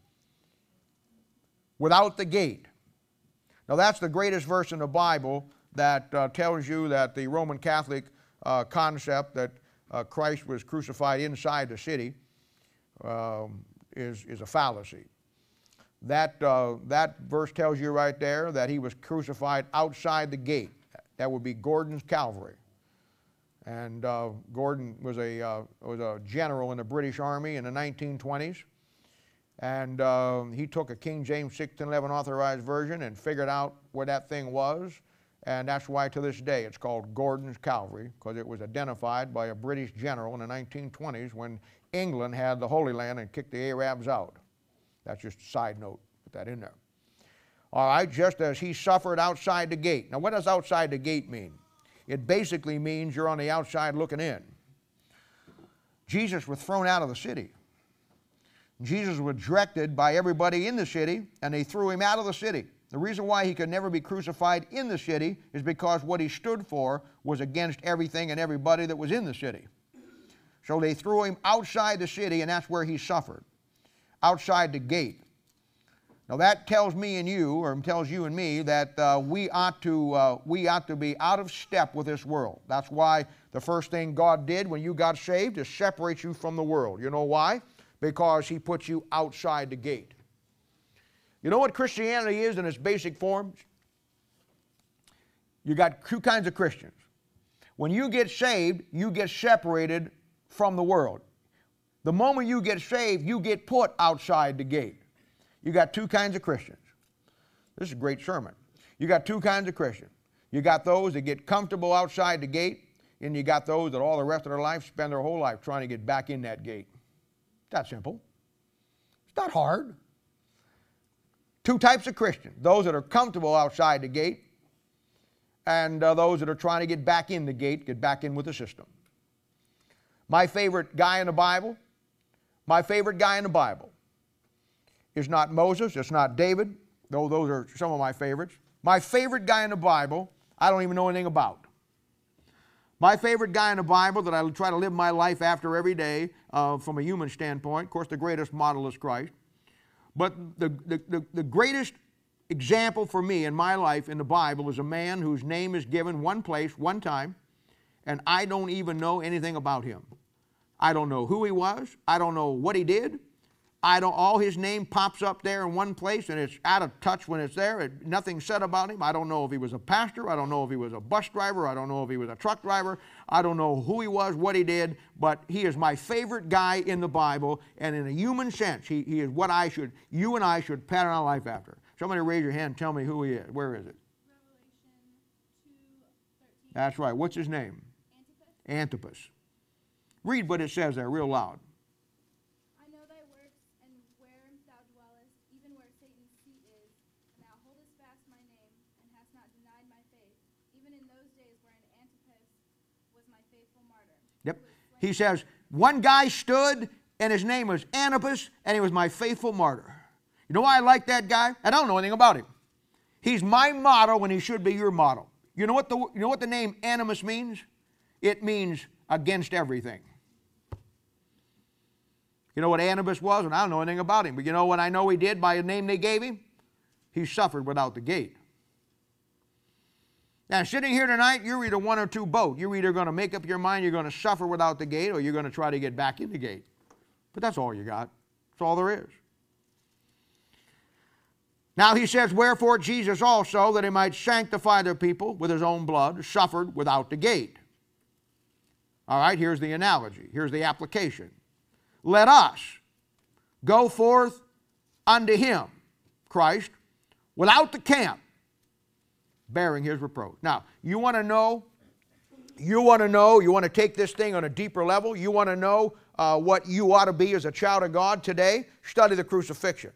Without the gate. Now that's the greatest verse in the Bible that uh, tells you that the Roman Catholic uh, concept that uh, Christ was crucified inside the city um, is, is a fallacy. That, uh, that verse tells you right there that he was crucified outside the gate. That would be Gordon's Calvary. And uh, Gordon was a, uh, was a general in the British Army in the nineteen twenties. And uh, he took a King James sixteen eleven authorized version and figured out where that thing was. And that's why to this day it's called Gordon's Calvary, because it was identified by a British general in the nineteen twenties when England had the Holy Land and kicked the Arabs out. That's just a side note. Put that in there. All right, just as he suffered outside the gate. Now, what does outside the gate mean? It basically means you're on the outside looking in. Jesus was thrown out of the city. Jesus was directed by everybody in the city, and they threw him out of the city. The reason why he could never be crucified in the city is because what he stood for was against everything and everybody that was in the city. So they threw him outside the city, and that's where he suffered. Outside the gate. Now that tells me and you, or tells you and me, that uh, we ought to uh, we ought to be out of step with this world. That's why the first thing God did when you got saved is separate you from the world. You know why? Because he put you outside the gate. You know what Christianity is in its basic forms? You got two kinds of Christians. When you get saved, you get separated from the world. The moment you get saved, you get put outside the gate. You got two kinds of Christians. This is a great sermon. You got two kinds of Christians. You got those that get comfortable outside the gate, and you got those that all the rest of their life spend their whole life trying to get back in that gate. It's that simple. It's not hard. Two types of Christians. Those that are comfortable outside the gate, and uh, those that are trying to get back in the gate, get back in with the system. My favorite guy in the Bible, my favorite guy in the Bible is not Moses, it's not David, though those are some of my favorites. My favorite guy in the Bible, I don't even know anything about. My favorite guy in the Bible that I try to live my life after every day uh, from a human standpoint, of course the greatest model is Christ, but the, the, the, the greatest example for me in my life in the Bible is a man whose name is given one place, one time, and I don't even know anything about him. I don't know who he was. I don't know what he did. I don't, all his name pops up there in one place, and it's out of touch when it's there. It, nothing's said about him. I don't know if he was a pastor. I don't know if he was a bus driver. I don't know if he was a truck driver. I don't know who he was, what he did, but he is my favorite guy in the Bible, and in a human sense, he, he is what I should, you and I should pattern our life after. Somebody raise your hand and tell me who he is. Where is it? Revelation two thirteen. That's right. What's his name? Antipas. Antipas. Read what it says there real loud. I know thy works, and where thou dwellest, even where Satan's seat is, and thou holdest fast my name, and hast not denied my faith, even in those days wherein Antipas was my faithful martyr. Yep. He says, one guy stood, and his name was Antipas, and he was my faithful martyr. You know why I like that guy? I don't know anything about him. He's my model, and he should be your model. You know what the, you know what the name Animus means? It means against everything. You know what Antipas was? And I don't know anything about him. But you know what I know he did by the name they gave him? He suffered without the gate. Now, sitting here tonight, you're either one or two both. You're either going to make up your mind you're going to suffer without the gate, or you're going to try to get back in the gate. But that's all you got. That's all there is. Now he says, wherefore Jesus also, that he might sanctify their people with his own blood, suffered without the gate. All right, here's the analogy. Here's the application. Let us go forth unto him, Christ, without the camp, bearing his reproach. Now, you want to know, you want to know, you want to take this thing on a deeper level, you want to know uh, what you ought to be as a child of God today, study the crucifixion.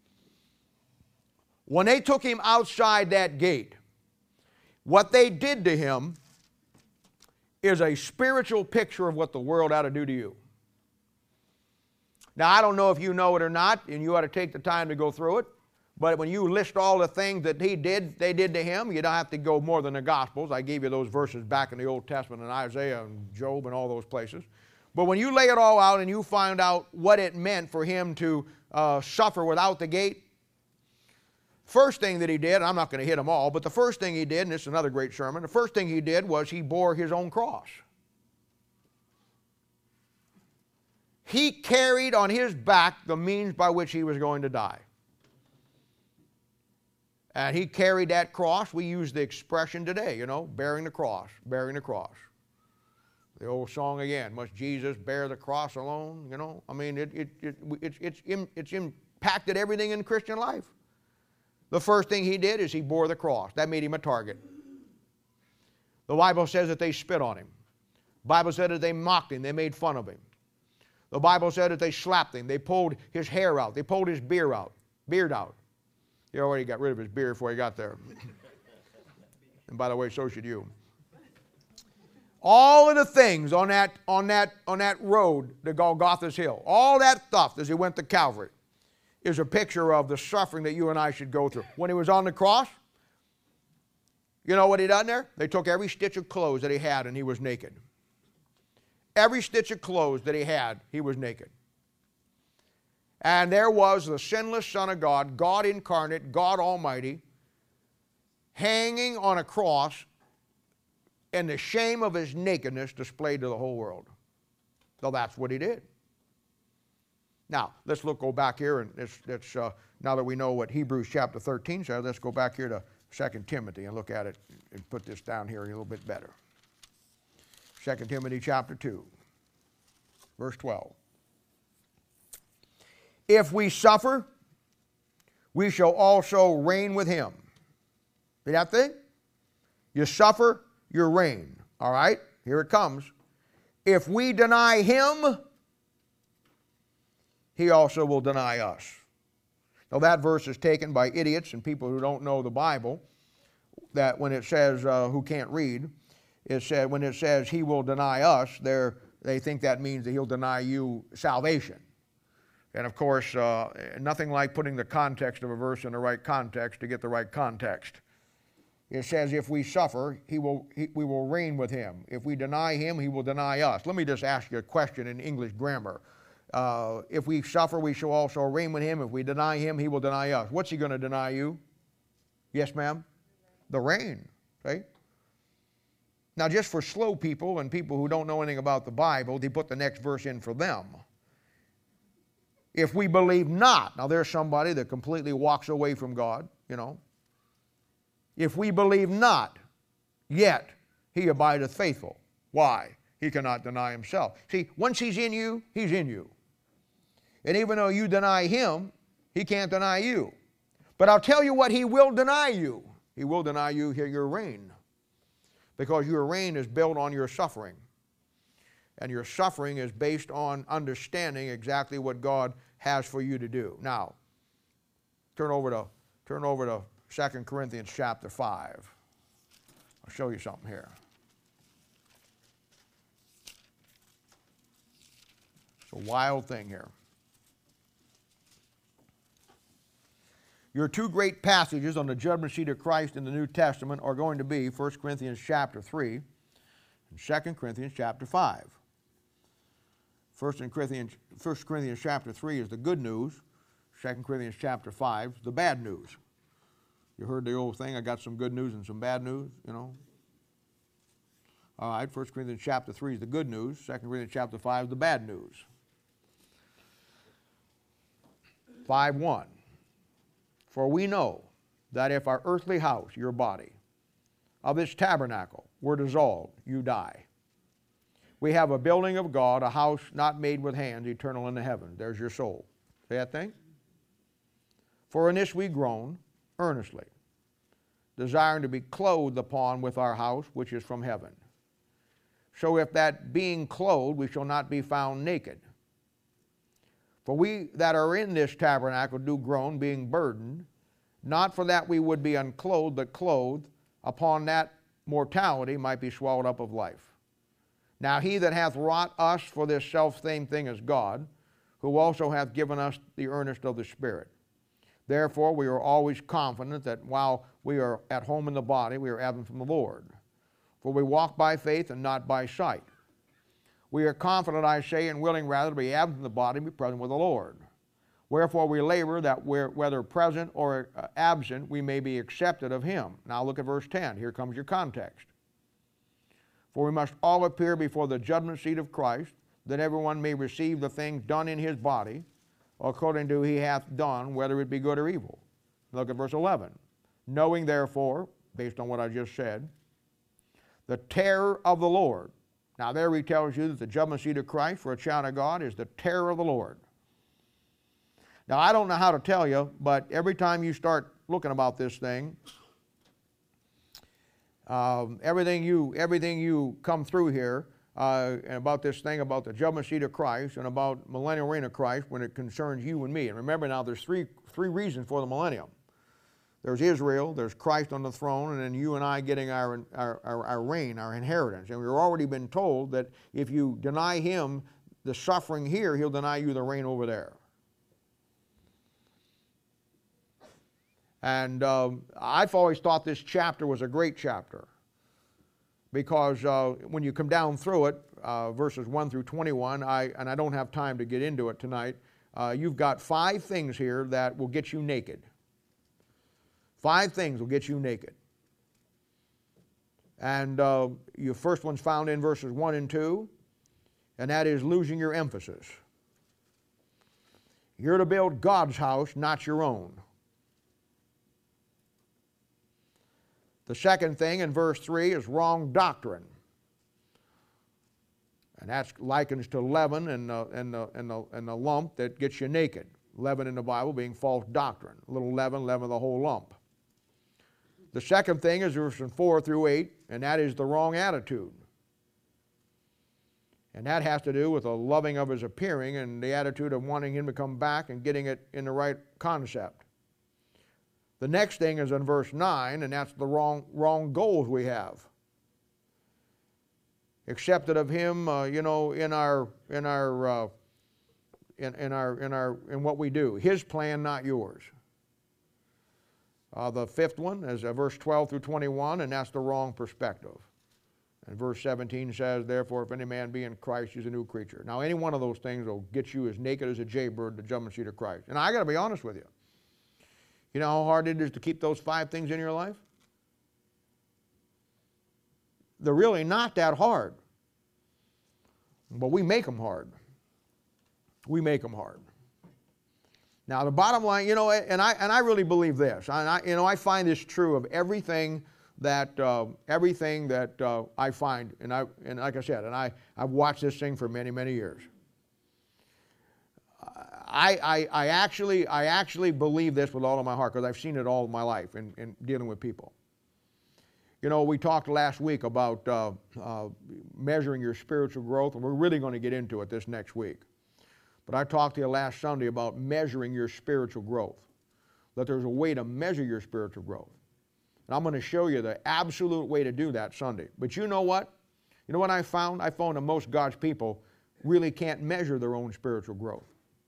When they took him outside that gate, what they did to him is a spiritual picture of what the world ought to do to you. Now, I don't know if you know it or not, and you ought to take the time to go through it, but when you list all the things that he did, they did to him, you don't have to go more than the Gospels. I gave you those verses back in the Old Testament in Isaiah and Job and all those places. But when you lay it all out and you find out what it meant for him to uh, suffer without the gate, first thing that he did, and I'm not going to hit them all, but the first thing he did, and this is another great sermon, the first thing he did was he bore his own cross. He carried on his back the means by which he was going to die. And he carried that cross. We use the expression today, you know, bearing the cross, bearing the cross. The old song again, must Jesus bear the cross alone, you know? I mean, it, it, it, it's, it's, it's impacted everything in Christian life. The first thing he did is he bore the cross. That made him a target. The Bible says that they spit on him. The Bible said that they mocked him. They made fun of him. The Bible said that they slapped him. They pulled his hair out. They pulled his beard out. Beard out. He already got rid of his beard before he got there. And by the way, so should you. All of the things on that, on that, on that road to Golgotha's Hill, all that stuff as he went to Calvary, is a picture of the suffering that you and I should go through. When he was on the cross, you know what he done there? They took every stitch of clothes that he had and he was naked. Every stitch of clothes that he had, he was naked. And there was the sinless Son of God, God incarnate, God Almighty, hanging on a cross, and the shame of his nakedness displayed to the whole world. So that's what he did. Now, let's look, go back here, and let's, let's, uh, now that we know what Hebrews chapter thirteen says, let's go back here to Second Timothy and look at it and put this down here a little bit better. Second Timothy chapter two, verse twelve. If we suffer, we shall also reign with him. See that thing? You suffer, you reign. All right? Here it comes. If we deny him, he also will deny us. Now that verse is taken by idiots and people who don't know the Bible, that when it says, uh, who can't read, it said, when it says he will deny us, they think that means that he'll deny you salvation. And of course, uh, nothing like putting the context of a verse in the right context to get the right context. It says, if we suffer, he will, he, we will reign with him. If we deny him, he will deny us. Let me just ask you a question in English grammar. Uh, if we suffer, we shall also reign with him. If we deny him, he will deny us. What's he going to deny you? Yes, ma'am? The reign. See? Now, just for slow people and people who don't know anything about the Bible, they put the next verse in for them. If we believe not, now there's somebody that completely walks away from God, you know. If we believe not, yet he abideth faithful. Why? He cannot deny himself. See, once he's in you, he's in you. And even though you deny him, he can't deny you. But I'll tell you what he will deny you. He will deny you your reign. Because your reign is built on your suffering. And your suffering is based on understanding exactly what God has for you to do. Now, turn over to, turn over to Second Corinthians chapter five. I'll show you something here. It's a wild thing here. Your two great passages on the judgment seat of Christ in the New Testament are going to be First Corinthians chapter three and Second Corinthians chapter five. First Corinthians, First Corinthians chapter three is the good news. Second Corinthians chapter five is the bad news. You heard the old thing, I got some good news and some bad news, you know. All right, First Corinthians chapter three is the good news. Second Corinthians chapter five is the bad news. five one. For we know that if our earthly house, your body, of this tabernacle were dissolved, you die. We have a building of God, a house not made with hands, eternal in the heaven. There's your soul. See that thing? For in this we groan earnestly, desiring to be clothed upon with our house, which is from heaven. So if that being clothed, we shall not be found naked. For we that are in this tabernacle do groan, being burdened, not for that we would be unclothed, but clothed, upon that mortality might be swallowed up of life. Now he that hath wrought us for this selfsame thing is God, who also hath given us the earnest of the Spirit. Therefore we are always confident that while we are at home in the body, we are absent from the Lord. For we walk by faith and not by sight. We are confident, I say, and willing rather to be absent from the body and be present with the Lord. Wherefore we labor that we're, whether present or uh, absent, we may be accepted of him. Now look at verse ten. Here comes your context. For we must all appear before the judgment seat of Christ, that everyone may receive the things done in his body, according to he hath done, whether it be good or evil. Look at verse eleven. Knowing therefore, based on what I just said, the terror of the Lord. Now there he tells you that the judgment seat of Christ for a child of God is the terror of the Lord. Now I don't know how to tell you, but every time you start looking about this thing, um, everything you everything you come through here, uh, and about this thing about the judgment seat of Christ and about millennial reign of Christ when it concerns you and me. And remember now, there's three three reasons for the millennium. There's Israel, there's Christ on the throne, and then you and I getting our, our, our, our reign, our inheritance. And we've already been told that if you deny him the suffering here, he'll deny you the reign over there. And um, I've always thought this chapter was a great chapter because uh, when you come down through it, uh, verses one through twenty-one, I, and I don't have time to get into it tonight, uh, you've got five things here that will get you naked. Five things will get you naked. And uh, your first one's found in verses one and two, and that is losing your emphasis. You're to build God's house, not your own. The second thing in verse three is wrong doctrine. And that likens to leaven and the, and, the, and, the, and the lump that gets you naked. Leaven in the Bible being false doctrine. A little leaven, leaven the whole lump. The second thing is verses four through eight, and that is the wrong attitude. And that has to do with the loving of his appearing and the attitude of wanting him to come back and getting it in the right concept. The next thing is in verse nine, and that's the wrong, wrong goals we have. Accepted of him, uh, you know, in our, in our, uh, in, in our, in our, in what we do. His plan, not yours. Uh, the fifth one is uh, verse twelve through twenty-one, and that's the wrong perspective. And verse seventeen says, therefore, if any man be in Christ, he's a new creature. Now, any one of those things will get you as naked as a jaybird, the judgment seat of Christ. And I got to be honest with you. You know how hard it is to keep those five things in your life? They're really not that hard. But we make them hard. We make them hard. Now the bottom line, you know, and I and I really believe this. And I, you know, I find this true of everything that uh, everything that uh, I find, and I and like I said, and I I've watched this thing for many many years. I, I, I actually I actually believe this with all of my heart because I've seen it all of my life in, in dealing with people. You know, we talked last week about uh, uh, measuring your spiritual growth, and we're really going to get into it this next week. But I talked to you last Sunday about measuring your spiritual growth, that there's a way to measure your spiritual growth. And I'm going to show you the absolute way to do that Sunday. But you know what? You know what I found? I found that most God's people really can't measure their own spiritual growth.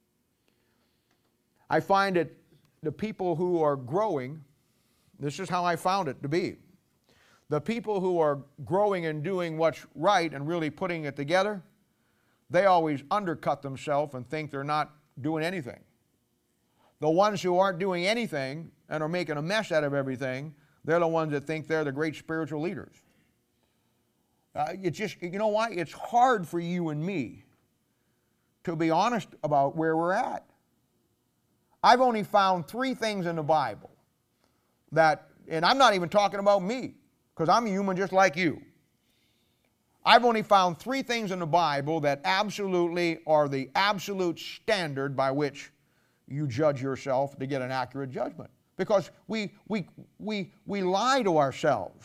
I find that the people who are growing, this is how I found it to be. The people who are growing and doing what's right and really putting it together, they always undercut themselves and think they're not doing anything. The ones who aren't doing anything and are making a mess out of everything, they're the ones that think they're the great spiritual leaders. Uh, it's just, you know why? It's hard for you and me to be honest about where we're at. I've only found three things in the Bible that, and I'm not even talking about me, because I'm a human just like you. I've only found three things in the Bible that absolutely are the absolute standard by which you judge yourself to get an accurate judgment. Because we, we, we, we lie to ourselves.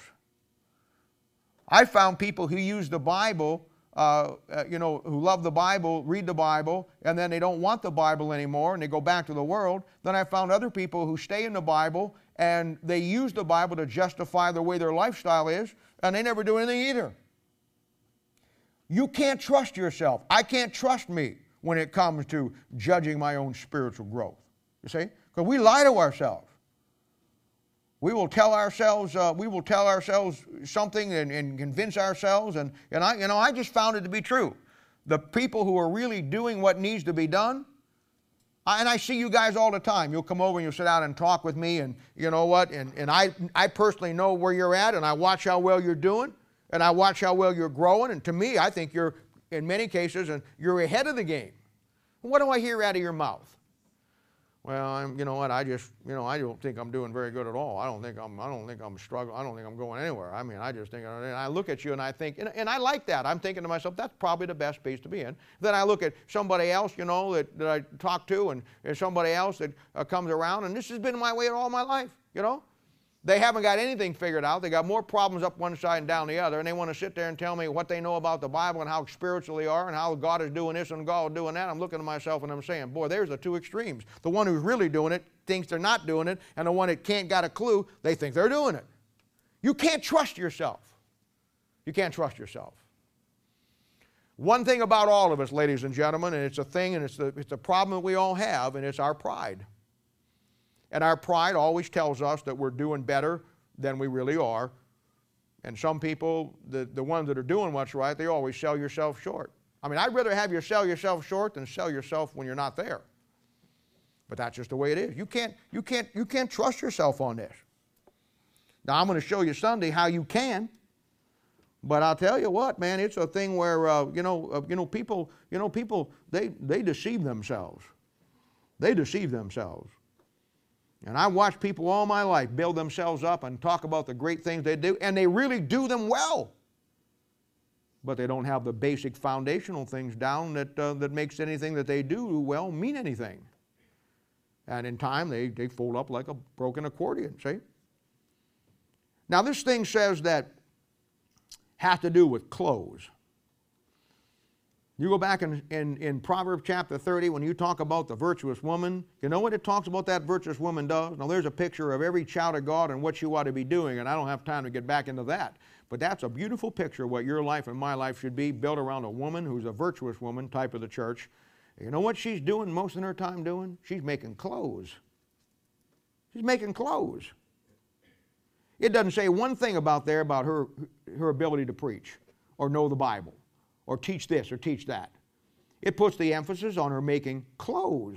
I found people who use the Bible, uh, uh, you know, who love the Bible, read the Bible, and then they don't want the Bible anymore and they go back to the world. Then I found other people who stay in the Bible and they use the Bible to justify the way their lifestyle is, and they never do anything either. You can't trust yourself. I can't trust me when it comes to judging my own spiritual growth. You see? Because we lie to ourselves. We will tell ourselves, uh, we will tell ourselves something and, and convince ourselves, and, and I, you know, I just found it to be true. The people who are really doing what needs to be done, I, and I see you guys all the time. You'll come over and you'll sit down and talk with me, and you know what, and, and I, I personally know where you're at, and I watch how well you're doing, and I watch how well you're growing, and to me, I think you're, in many cases, and you're ahead of the game. What do I hear out of your mouth? Well, I'm, you know what? I just, you know, I don't think I'm doing very good at all. I don't think I'm, I don't think I'm struggling. I don't think I'm going anywhere. I mean, I just think, and I look at you and I think, and, and I like that. I'm thinking to myself, that's probably the best place to be in. Then I look at somebody else, you know, that, that I talk to, and there's somebody else that uh, comes around, and this has been my way all my life, you know. They haven't got anything figured out. They got more problems up one side and down the other, and they want to sit there and tell me what they know about the Bible and how spiritual they are and how God is doing this and God is doing that. I'm looking at myself and I'm saying, boy, there's the two extremes. The one who's really doing it thinks they're not doing it, and the one that can't got a clue, they think they're doing it. You can't trust yourself. You can't trust yourself. One thing about all of us, ladies and gentlemen, and it's a thing, and it's the, it's a problem that we all have, and it's our pride. And our pride always tells us that we're doing better than we really are. And some people, the, the ones that are doing what's right, they always sell yourself short. I mean, I'd rather have you sell yourself short than sell yourself when you're not there. But that's just the way it is. You can't, you can't, you can't trust yourself on this. Now, I'm going to show you Sunday how you can. But I'll tell you what, man, it's a thing where, uh, you know, uh, you know, people, you know, people, they, they deceive themselves. They deceive themselves. And I watched people all my life build themselves up and talk about the great things they do, and they really do them well. But they don't have the basic foundational things down that, uh, that makes anything that they do well mean anything. And in time, they, they fold up like a broken accordion, see? Now, this thing says that has to do with clothes. You go back in, in, in Proverbs chapter thirty, when you talk about the virtuous woman, you know what it talks about that virtuous woman does? Now, there's a picture of every child of God and what you ought to be doing, and I don't have time to get back into that. But that's a beautiful picture of what your life and my life should be, built around a woman who's a virtuous woman, type of the church. You know what she's doing most of her time doing? She's making clothes. She's making clothes. It doesn't say one thing about there about her, her ability to preach or know the Bible, or teach this or teach that. It puts the emphasis on her making clothes.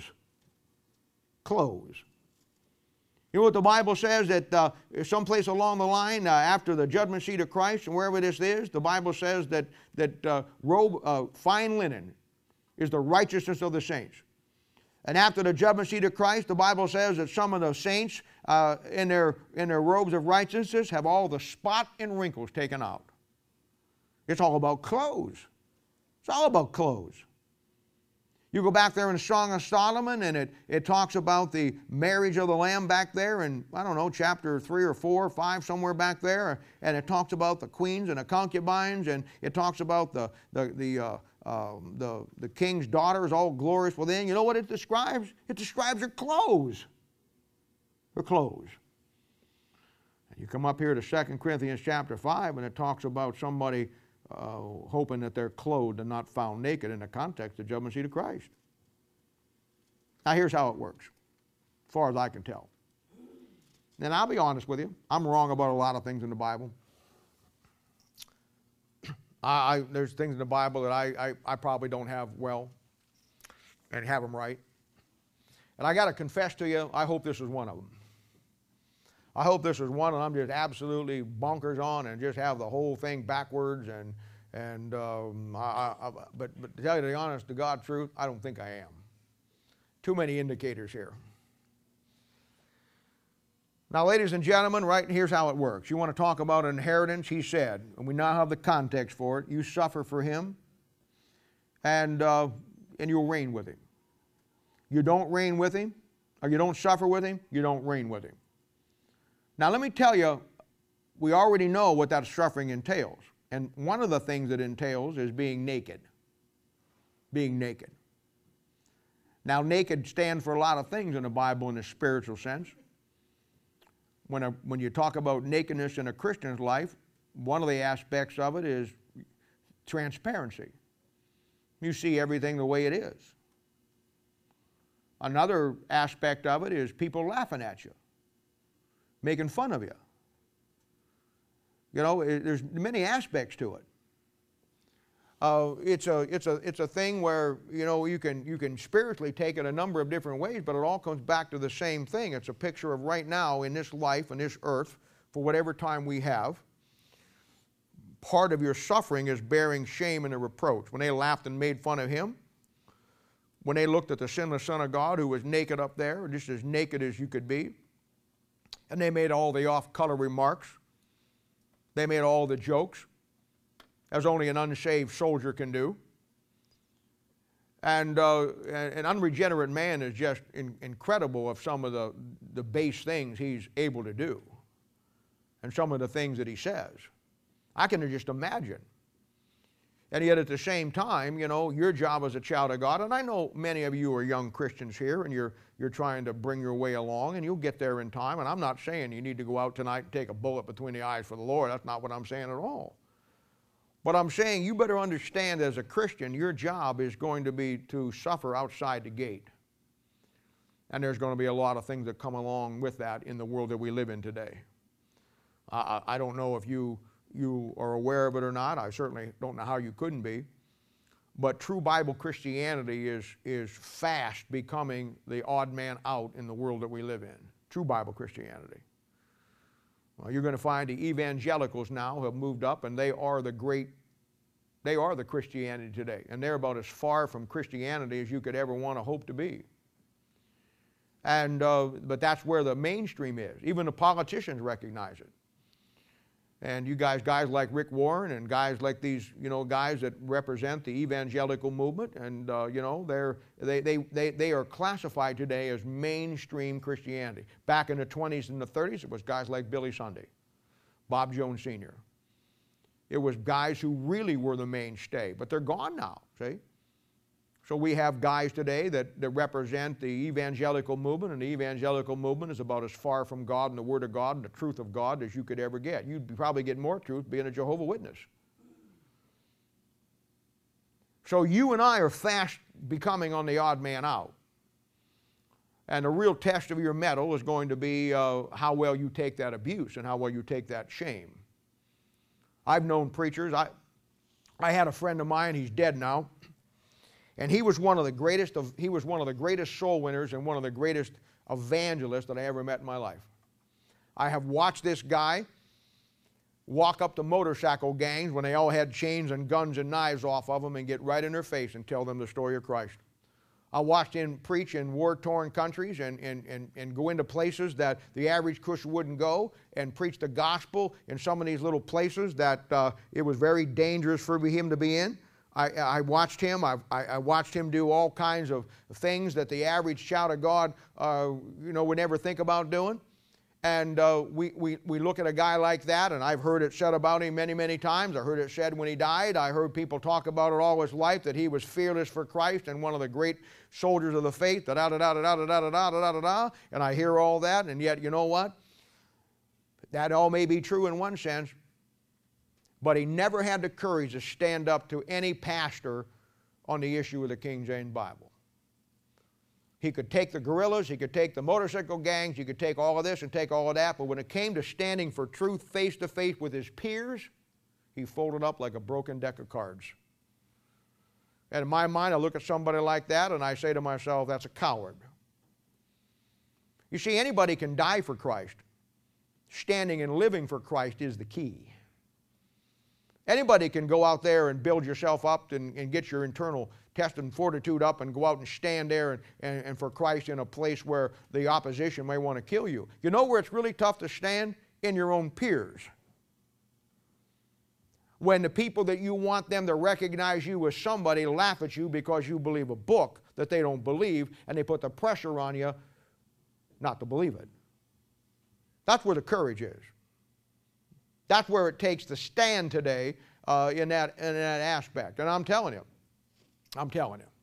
Clothes. You know what the Bible says, that uh, someplace along the line, uh, after the judgment seat of Christ, and wherever this is, the Bible says that, that uh, robe, uh, fine linen is the righteousness of the saints. And after the judgment seat of Christ, the Bible says that some of the saints uh, in, their, in their robes of righteousness have all the spot and wrinkles taken out. It's all about clothes. It's all about clothes. You go back there in the Song of Solomon, and it, it talks about the marriage of the Lamb back there in, I don't know, chapter three or four or five, somewhere back there. And it talks about the queens and the concubines, and it talks about the, the, the, uh, uh, the, the king's daughters, all glorious within. You know what it describes? It describes her clothes. Her clothes. And you come up here to Second Corinthians chapter five, and it talks about somebody Uh, hoping that they're clothed and not found naked in the context of the judgment seat of Christ. Now, here's how it works, as far as I can tell. And I'll be honest with you, I'm wrong about a lot of things in the Bible. I, I, there's things in the Bible that I, I, I probably don't have well and have them right. And I got to confess to you, I hope this is one of them. I hope this is one and I'm just absolutely bonkers on and just have the whole thing backwards. And, and um, I, I, but, but to tell you the honest to God truth, I don't think I am. Too many indicators here. Now, ladies and gentlemen, right here's how it works. You want to talk about inheritance, he said, and we now have the context for it. You suffer for him, and, uh, and you'll reign with him. You don't reign with him, or you don't suffer with him, you don't reign with him. Now, let me tell you, we already know what that suffering entails. And one of the things it entails is being naked. Being naked. Now, naked stands for a lot of things in the Bible in a spiritual sense. When, a, when you talk about nakedness in a Christian's life, one of the aspects of it is transparency. You see everything the way it is. Another aspect of it is people laughing at you, making fun of you. You know, it, there's many aspects to it. Uh, it's a it's a it's a thing where, you know, you can you can spiritually take it a number of different ways, but it all comes back to the same thing. It's a picture of right now in this life and this earth, for whatever time we have. Part of your suffering is bearing shame and a reproach. When they laughed and made fun of him, when they looked at the sinless Son of God who was naked up there, just as naked as you could be, and they made all the off-color remarks, they made all the jokes, as only an unsaved soldier can do. And uh, an unregenerate man is just in, incredible of some of the, the base things he's able to do and some of the things that he says. I can just imagine. And yet at the same time, you know, your job as a child of God, and I know many of you are young Christians here and you're, you're trying to bring your way along and you'll get there in time, and I'm not saying you need to go out tonight and take a bullet between the eyes for the Lord. That's not what I'm saying at all. But I'm saying you better understand as a Christian, your job is going to be to suffer outside the gate. And there's going to be a lot of things that come along with that in the world that we live in today. I, I don't know if you, you are aware of it or not. I certainly don't know how you couldn't be. But true Bible Christianity is, is fast becoming the odd man out in the world that we live in. True Bible Christianity. Well, you're going to find the evangelicals now have moved up, and they are the great, they are the Christianity today. And they're about as far from Christianity as you could ever want to hope to be. And, uh, but that's where the mainstream is. Even the politicians recognize it. And you guys, guys like Rick Warren and guys like these, you know, guys that represent the evangelical movement, and, uh, you know, they're, they, they, they, they are classified today as mainstream Christianity. Back in the twenties and the thirties, it was guys like Billy Sunday, Bob Jones Senior It was guys who really were the mainstay, but they're gone now, see? So we have guys today that, that represent the evangelical movement, and the evangelical movement is about as far from God and the Word of God and the truth of God as you could ever get. You'd probably get more truth being a Jehovah's Witness. So you and I are fast becoming on the odd man out. And the real test of your mettle is going to be uh, how well you take that abuse and how well you take that shame. I've known preachers. I, I had a friend of mine, he's dead now. And he was one of the greatest of, he was one of the greatest soul winners and one of the greatest evangelists that I ever met in my life. I have watched this guy walk up to motorcycle gangs when they all had chains and guns and knives off of them and get right in their face and tell them the story of Christ. I watched him preach in war-torn countries and, and, and, and go into places that the average Christian wouldn't go and preach the gospel in some of these little places that uh, it was very dangerous for him to be in. I, I watched him. I, I watched him do all kinds of things that the average child of God, uh, you know, would never think about doing. And uh, we, we, we look at a guy like that, and I've heard it said about him many, many times. I heard it said when he died. I heard people talk about it all his life, that he was fearless for Christ and one of the great soldiers of the faith, da da da da da da da da da da da da. And I hear all that, and yet, you know what? That all may be true in one sense, but he never had the courage to stand up to any pastor on the issue of the King James Bible. He could take the guerrillas, he could take the motorcycle gangs, he could take all of this and take all of that, but when it came to standing for truth face to face with his peers, he folded up like a broken deck of cards. And in my mind, I look at somebody like that and I say to myself, that's a coward. You see, anybody can die for Christ. Standing and living for Christ is the key. Anybody can go out there and build yourself up and, and get your internal test and fortitude up and go out and stand there and, and, and for Christ in a place where the opposition may want to kill you. You know where it's really tough to stand? In your own peers. When the people that you want them to recognize you as somebody laugh at you because you believe a book that they don't believe, and they put the pressure on you not to believe it. That's where the courage is. That's where it takes to stand today uh, in, that, in that aspect. And I'm telling you, I'm telling you.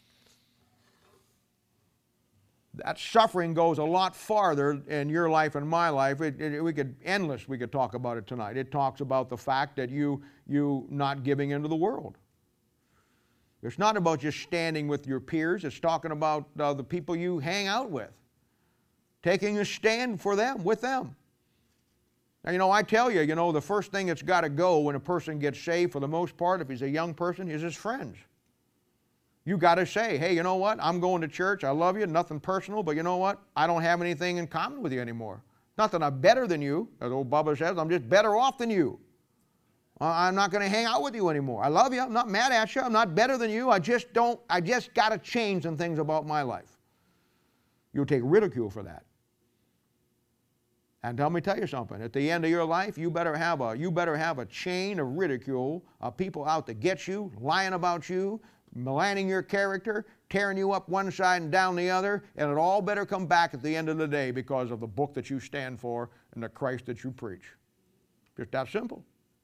That suffering goes a lot farther in your life and my life. It, it, we could, endless, we could talk about it tonight. It talks about the fact that you, you not giving into the world. It's not about just standing with your peers. It's talking about uh, the people you hang out with. Taking a stand for them, with them. Now, you know, I tell you, you know, the first thing that's got to go when a person gets saved, for the most part, if he's a young person, is his friends. You got to say, hey, you know what? I'm going to church. I love you. Nothing personal, but you know what? I don't have anything in common with you anymore. Not that I'm better than you, as old Bubba says. I'm just better off than you. I'm not going to hang out with you anymore. I love you. I'm not mad at you. I'm not better than you. I just don't, I just got to change some things about my life. You'll take ridicule for that. And let me tell you something. At the end of your life, you better have a, you better have a chain of ridicule of people out to get you, lying about you, maligning your character, tearing you up one side and down the other, and it all better come back at the end of the day because of the book that you stand for and the Christ that you preach. Just that simple.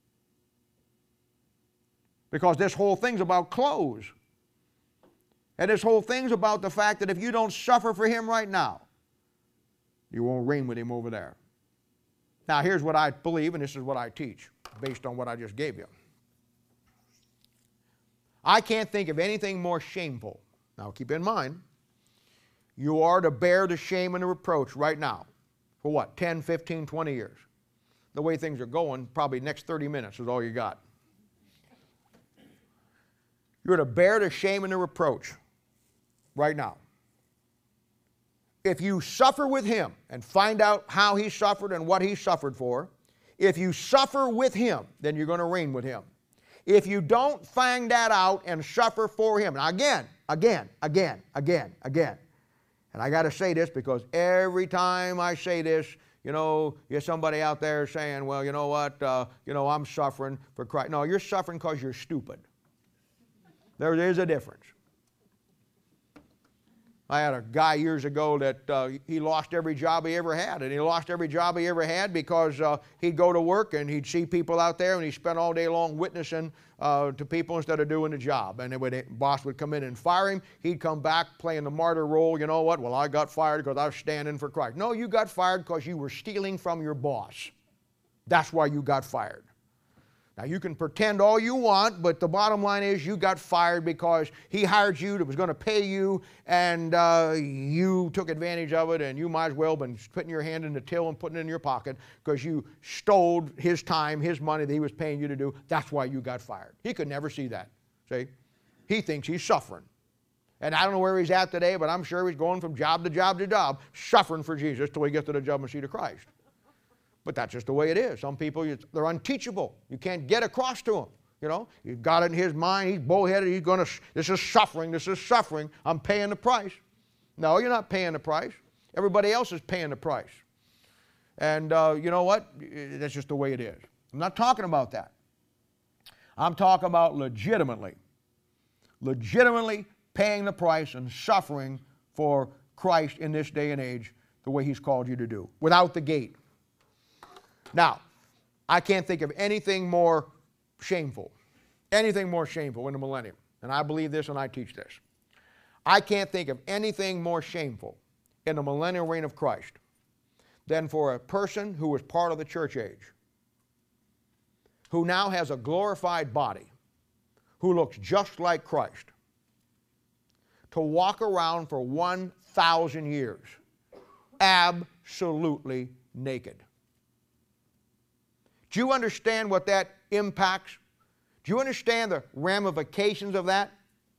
Because this whole thing's about clothes. And this whole thing's about the fact that if you don't suffer for Him right now, you won't reign with Him over there. Now, here's what I believe, and this is what I teach, based on what I just gave you. I can't think of anything more shameful. Now, keep in mind, you are to bear the shame and the reproach right now. For what, ten, fifteen, twenty years? The way things are going, probably next thirty minutes is all you got. You're to bear the shame and the reproach right now. If you suffer with Him and find out how He suffered and what He suffered for, if you suffer with Him, then you're going to reign with Him. If you don't find that out and suffer for Him, now again, again, again, again, again, and I got to say this because every time I say this, you know, there's somebody out there saying, well, you know what, uh, you know, I'm suffering for Christ. No, you're suffering because you're stupid. There is a difference. I had a guy years ago that uh, he lost every job he ever had. And he lost every job he ever had because uh, he'd go to work and he'd see people out there and he spent all day long witnessing uh, to people instead of doing the job. And when the boss would come in and fire him, he'd come back playing the martyr role. You know what? Well, I got fired because I was standing for Christ. No, you got fired because you were stealing from your boss. That's why you got fired. Now, you can pretend all you want, but the bottom line is you got fired because he hired you, that was going to pay you, and uh, you took advantage of it, and you might as well have been putting your hand in the till and putting it in your pocket because you stole his time, his money that he was paying you to do. That's why you got fired. He could never see that. See? He thinks he's suffering. And I don't know where he's at today, but I'm sure he's going from job to job to job, suffering for Jesus till he gets to the judgment seat of Christ. But that's just the way it is. Some people, they're unteachable. You can't get across to them. You know, he's got it in his mind. He's bullheaded. He's going to, this is suffering. This is suffering. I'm paying the price. No, you're not paying the price. Everybody else is paying the price. And uh, you know what? That's just the way it is. I'm not talking about that. I'm talking about legitimately, legitimately paying the price and suffering for Christ in this day and age the way He's called you to do, without the gate. Now, I can't think of anything more shameful, anything more shameful in the millennium. And I believe this and I teach this. I can't think of anything more shameful in the millennial reign of Christ than for a person who was part of the church age, who now has a glorified body, who looks just like Christ, to walk around for one thousand years absolutely naked. Do you understand what that impacts? Do you understand the ramifications of that?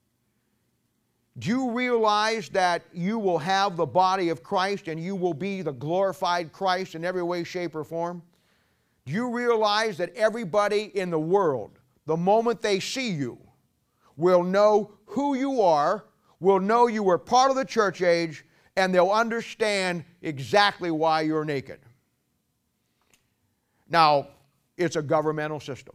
Do you realize that you will have the body of Christ and you will be the glorified Christ in every way, shape, or form? Do you realize that everybody in the world the moment they see you, will know who you are, will know you were part of the church age, and they'll understand exactly why you're naked. Now, it's a governmental system.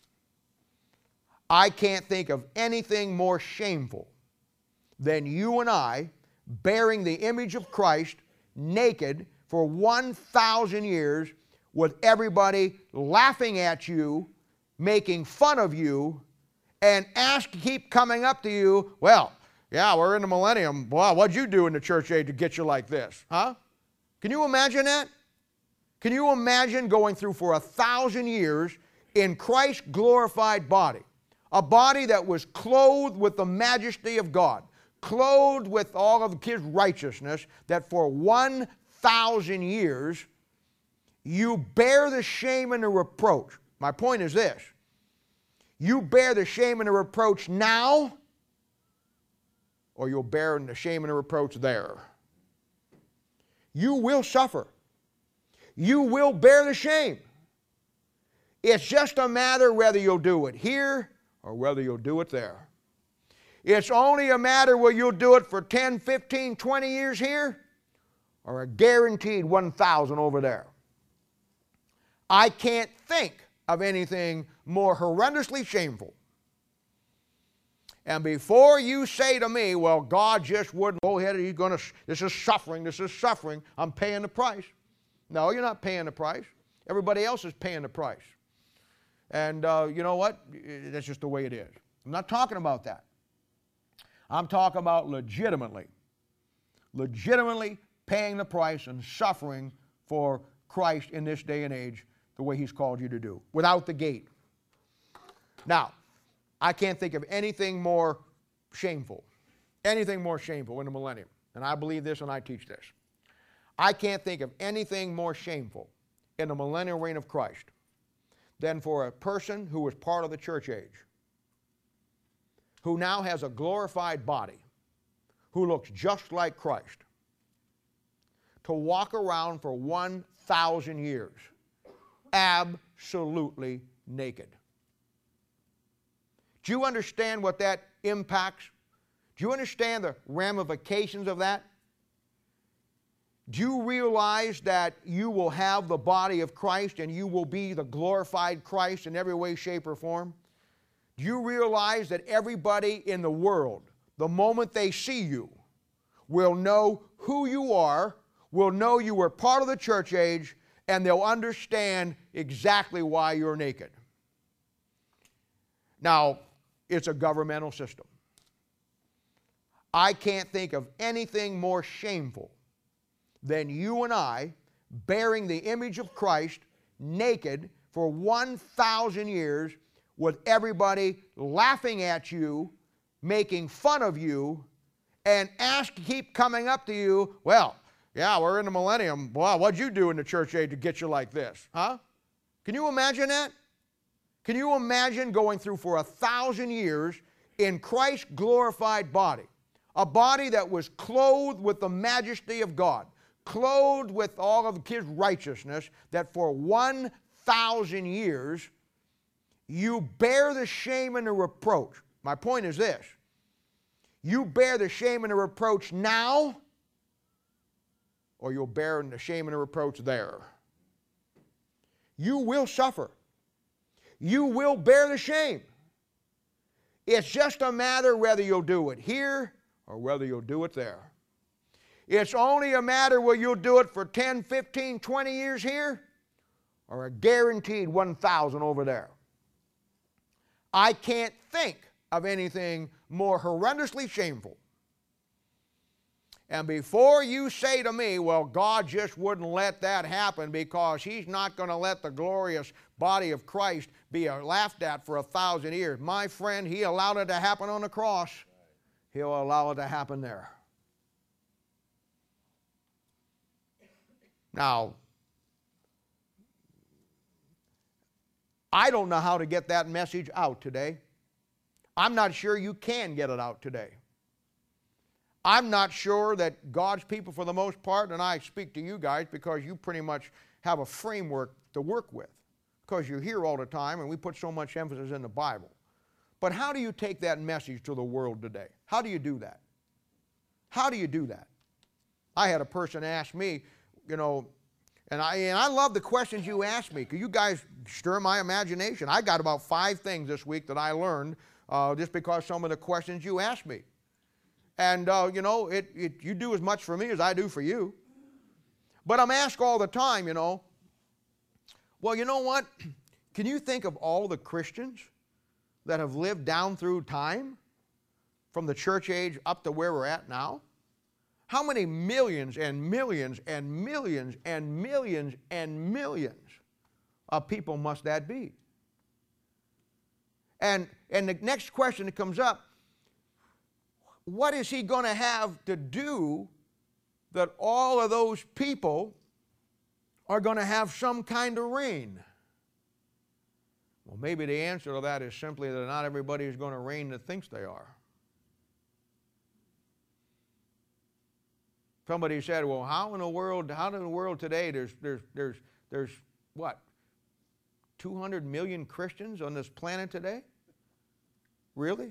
I can't think of anything more shameful than you and I bearing the image of Christ naked for one thousand years with everybody laughing at you, making fun of you, and ask keep coming up to you, well, yeah, we're in the millennium. Wow, what'd you do in the church age to get you like this? Huh? Can you imagine that? Can you imagine going through for a thousand years in Christ's glorified body? A body that was clothed with the majesty of God, clothed with all of His righteousness, that for one thousand years you bear the shame and the reproach. My point is this. You bear the shame and the reproach now, or you'll bear the shame and the reproach there. You will suffer. You will bear the shame. It's just a matter whether you'll do it here or whether you'll do it there. It's only a matter whether you'll do it for ten, fifteen, twenty years here or a guaranteed one thousand over there. I can't think of anything more horrendously shameful. And before you say to me, well, God just wouldn't go ahead, He's going to, this is suffering, this is suffering, I'm paying the price. No, you're not paying the price. Everybody else is paying the price. And uh, you know what? That's just the way it is. I'm not talking about that. I'm talking about legitimately, legitimately paying the price and suffering for Christ in this day and age the way He's called you to do, without the gate. Now, I can't think of anything more shameful, anything more shameful in the millennium. And I believe this and I teach this. I can't think of anything more shameful in the millennial reign of Christ than for a person who was part of the church age, who now has a glorified body, who looks just like Christ, to walk around for one thousand years absolutely naked. Do you understand what that impacts? Do you understand the ramifications of that? Do you realize that you will have the body of Christ and you will be the glorified Christ in every way, shape, or form? Do you realize that everybody in the world, the moment they see you, will know who you are, will know you were part of the church age, and they'll understand exactly why you're naked? Now, it's a governmental system. I can't think of anything more shameful than you and I bearing the image of Christ naked for one thousand years with everybody laughing at you, making fun of you, and ask keep coming up to you, well, yeah, we're in the millennium. Wow, what'd you do in the church age to get you like this? Huh? Can you imagine that? Can you imagine going through for a thousand years in Christ's glorified body, a body that was clothed with the majesty of God, clothed with all of His righteousness, that for one thousand years you bear the shame and the reproach. My point is this. You bear the shame and the reproach now, or you'll bear the shame and the reproach there. You will suffer. You will bear the shame. It's just a matter whether you'll do it here or whether you'll do it there. It's only a matter whether you'll do it for ten, fifteen, twenty years here or a guaranteed one thousand over there. I can't think of anything more horrendously shameful. And before you say to me, well, God just wouldn't let that happen because He's not going to let the glorious body of Christ be laughed at for a thousand years. My friend, He allowed it to happen on the cross. He'll allow it to happen there. Now, I don't know how to get that message out today. I'm not sure you can get it out today. I'm not sure that God's people, for the most part, and I speak to you guys because you pretty much have a framework to work with, because you're here all the time and we put so much emphasis in the Bible. But how do you take that message to the world today? How do you do that? How do you do that? I had a person ask me, you know, and I, and I love the questions you ask me, because you guys stir my imagination. I got about five things this week that I learned uh, just because some of the questions you asked me. And, uh, you know, it, it, you do as much for me as I do for you. But I'm asked all the time, you know, well, you know what? Can you think of all the Christians that have lived down through time, from the church age up to where we're at now? How many millions and millions and millions and millions and millions of people must that be? And, and the next question that comes up, what is he going to have to do that all of those people are going to have some kind of reign? Well, maybe the answer to that is simply that not everybody is going to reign that thinks they are. Somebody said, well, how in the world, how in the world today there's, there's, there's, there's what, two hundred million Christians on this planet today? Really?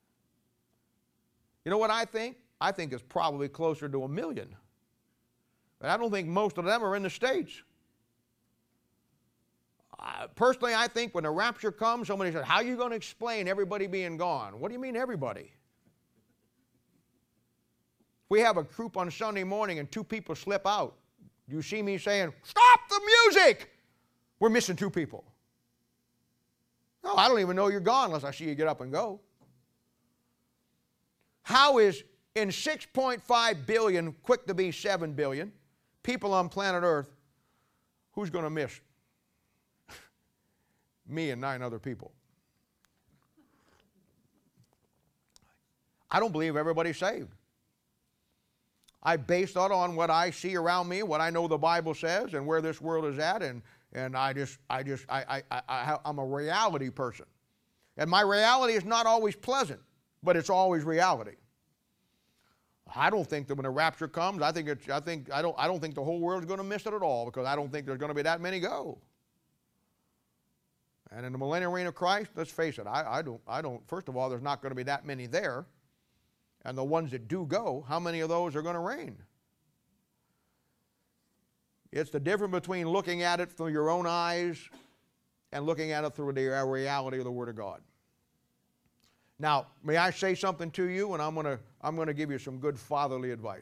You know what I think? I think it's probably closer to a million. But I don't think most of them are in the States. Uh, personally, I think when the rapture comes, somebody said, how are you going to explain everybody being gone? What do you mean everybody? We have a group on Sunday morning and two people slip out. You see me saying, stop the music! We're missing two people. No, I don't even know you're gone unless I see you get up and go. How is in six point five billion, quick to be seven billion, people on planet Earth, who's going to miss? Me and nine other people. I don't believe everybody's saved. I base that on what I see around me, what I know the Bible says, and where this world is at, and, and I just, I just, I, I, I, I'm a reality person. And my reality is not always pleasant, but it's always reality. I don't think that when the rapture comes, I think it's, I think, I don't, I don't think the whole world is going to miss it at all, because I don't think there's going to be that many go. And in the millennial reign of Christ, let's face it, I, I don't, I don't, first of all, there's not going to be that many there. And the ones that do go, how many of those are going to reign? It's the difference between looking at it through your own eyes and looking at it through the reality of the Word of God. Now, may I say something to you, and I'm going to, I'm going to give you some good fatherly advice.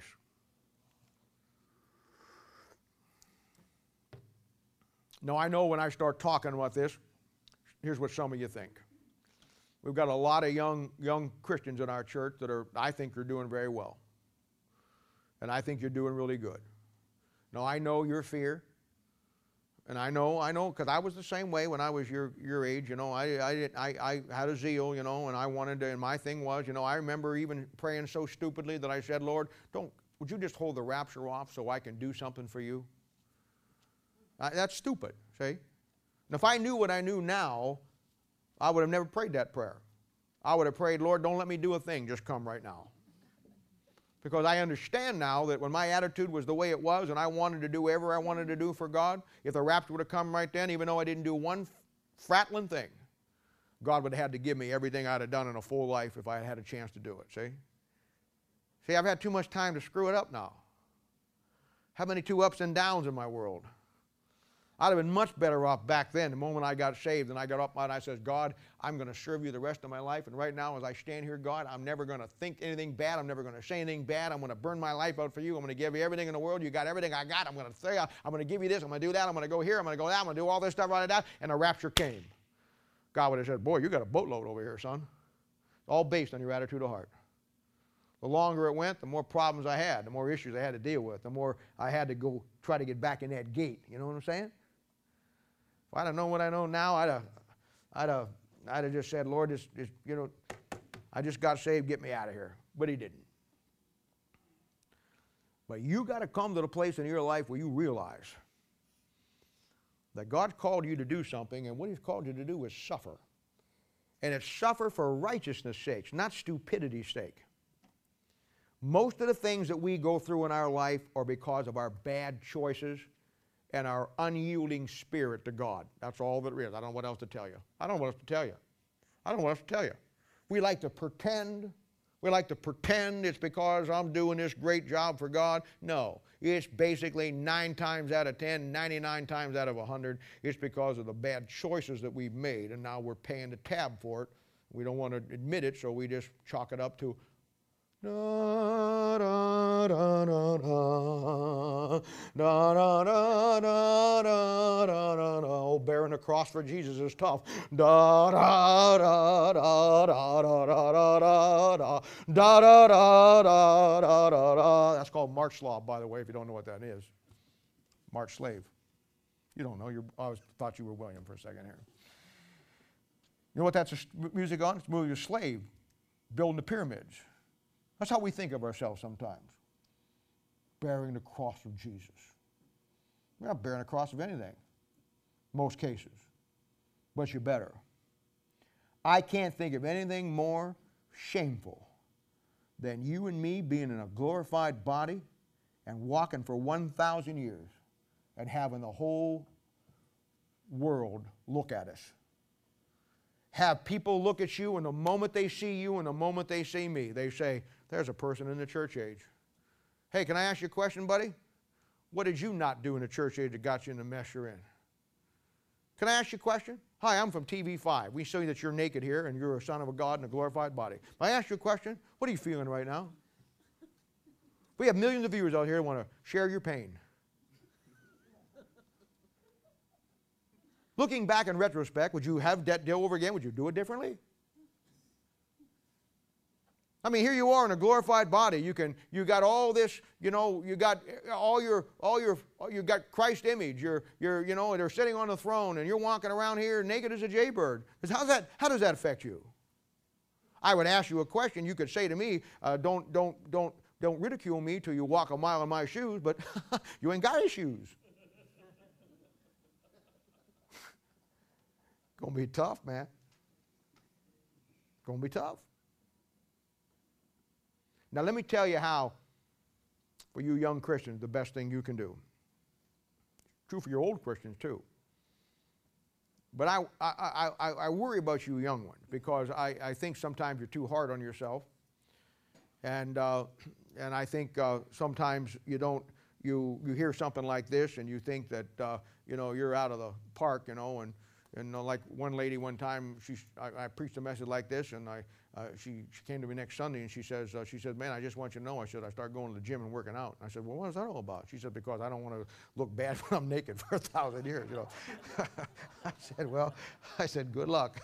Now, I know when I start talking about this, here's what some of you think. We've got a lot of young, young Christians in our church that are, I think, are doing very well. And I think you're doing really good. Now, I know your fear. And I know, I know, because I was the same way when I was your, your age. You know, I, I, didn't, I, I had a zeal, you know, and I wanted to, and my thing was, you know, I remember even praying so stupidly that I said, Lord, don't, would you just hold the rapture off so I can do something for you? Uh, that's stupid, see? And if I knew what I knew now, I would have never prayed that prayer. I would have prayed, Lord, don't let me do a thing, just come right now. Because I understand now that when my attitude was the way it was and I wanted to do whatever I wanted to do for God, if the rapture would have come right then, even though I didn't do one frattling thing, God would have had to give me everything I'd have done in a full life if I had had a chance to do it, see? See, I've had too much time to screw it up now. How many two ups and downs in my world? I'd have been much better off back then, the moment I got saved, and I got up and I said, God, I'm going to serve you the rest of my life. And right now, as I stand here, God, I'm never going to think anything bad. I'm never going to say anything bad. I'm going to burn my life out for you. I'm going to give you everything in the world. You got everything I got. I'm going to say, I'm going to give you this. I'm going to do that. I'm going to go here. I'm going to go that. I'm going to do all this stuff right now. And the rapture came. God would have said, boy, you got a boatload over here, son. All based on your attitude of heart. The longer it went, the more problems I had, the more issues I had to deal with, the more I had to go try to get back in that gate. You know what I'm saying? If I'd have known what I know now, I'd have, I'd have, I'd have just said, Lord, just, just, you know, I just got saved, get me out of here. But he didn't. But you got to come to the place in your life where you realize that God's called you to do something, and what he's called you to do is suffer. And it's suffer for righteousness' sake, not stupidity's sake. Most of the things that we go through in our life are because of our bad choices and our unyielding spirit to God. That's all that it is. I don't know what else to tell you. I don't know what else to tell you. I don't know what else to tell you. We like to pretend. We like to pretend it's because I'm doing this great job for God. No, it's basically nine times out of ten, ninety-nine times out of a hundred, it's because of the bad choices that we've made, and now we're paying the tab for it. We don't want to admit it, so we just chalk it up to da da da da da da da da da da da da. Oh, bearing the cross for Jesus is tough. Da da da da da da da da da da da da da da da da. That's called March Law, by the way, if you don't know what that is. March Slave. You don't know. You're, I always thought you were William for a second here. You know what that's a music on? It's the movie of Slave, building the pyramids. That's how we think of ourselves sometimes. Bearing the cross of Jesus. We're not bearing the cross of anything, most cases. But you better. I can't think of anything more shameful than you and me being in a glorified body and walking for one thousand years and having the whole world look at us. Have people look at you, and the moment they see you and the moment they see me, they say, there's a person in the church age. Hey, can I ask you a question, buddy? What did you not do in the church age that got you in the mess you're in? Can I ask you a question? Hi, I'm from T V five. We see that you're naked here and you're a son of a God in a glorified body. May I ask you a question? What are you feeling right now? We have millions of viewers out here who want to share your pain. Looking back in retrospect, would you have that deal over again? Would you do it differently? I mean, here you are in a glorified body. You can, you got all this, you know, you got all your, all your, you got Christ image. You're, you're, you know, they're sitting on the throne, and you're walking around here naked as a jaybird. How's that? How does that affect you? I would ask you a question. You could say to me, uh, "Don't, don't, don't, don't ridicule me till you walk a mile in my shoes." But you ain't got his shoes. Gonna be tough, man. Gonna be tough. Now let me tell you how, for you young Christians, the best thing you can do. True for your old Christians too. But I, I, I, I worry about you young ones, because I, I think sometimes you're too hard on yourself. And, uh, and I think uh, sometimes you don't, you, you hear something like this and you think that, uh, you know, you're out of the park, you know, and, and uh, like one lady one time, she, I, I preached a message like this, and I, Uh, she, she came to me next Sunday, and she says, uh, she said, man, I just want you to know, I said, I started going to the gym and working out. And I said, well, what is that all about? She said, because I don't want to look bad when I'm naked for a thousand years, you know. I said, well, I said, good luck.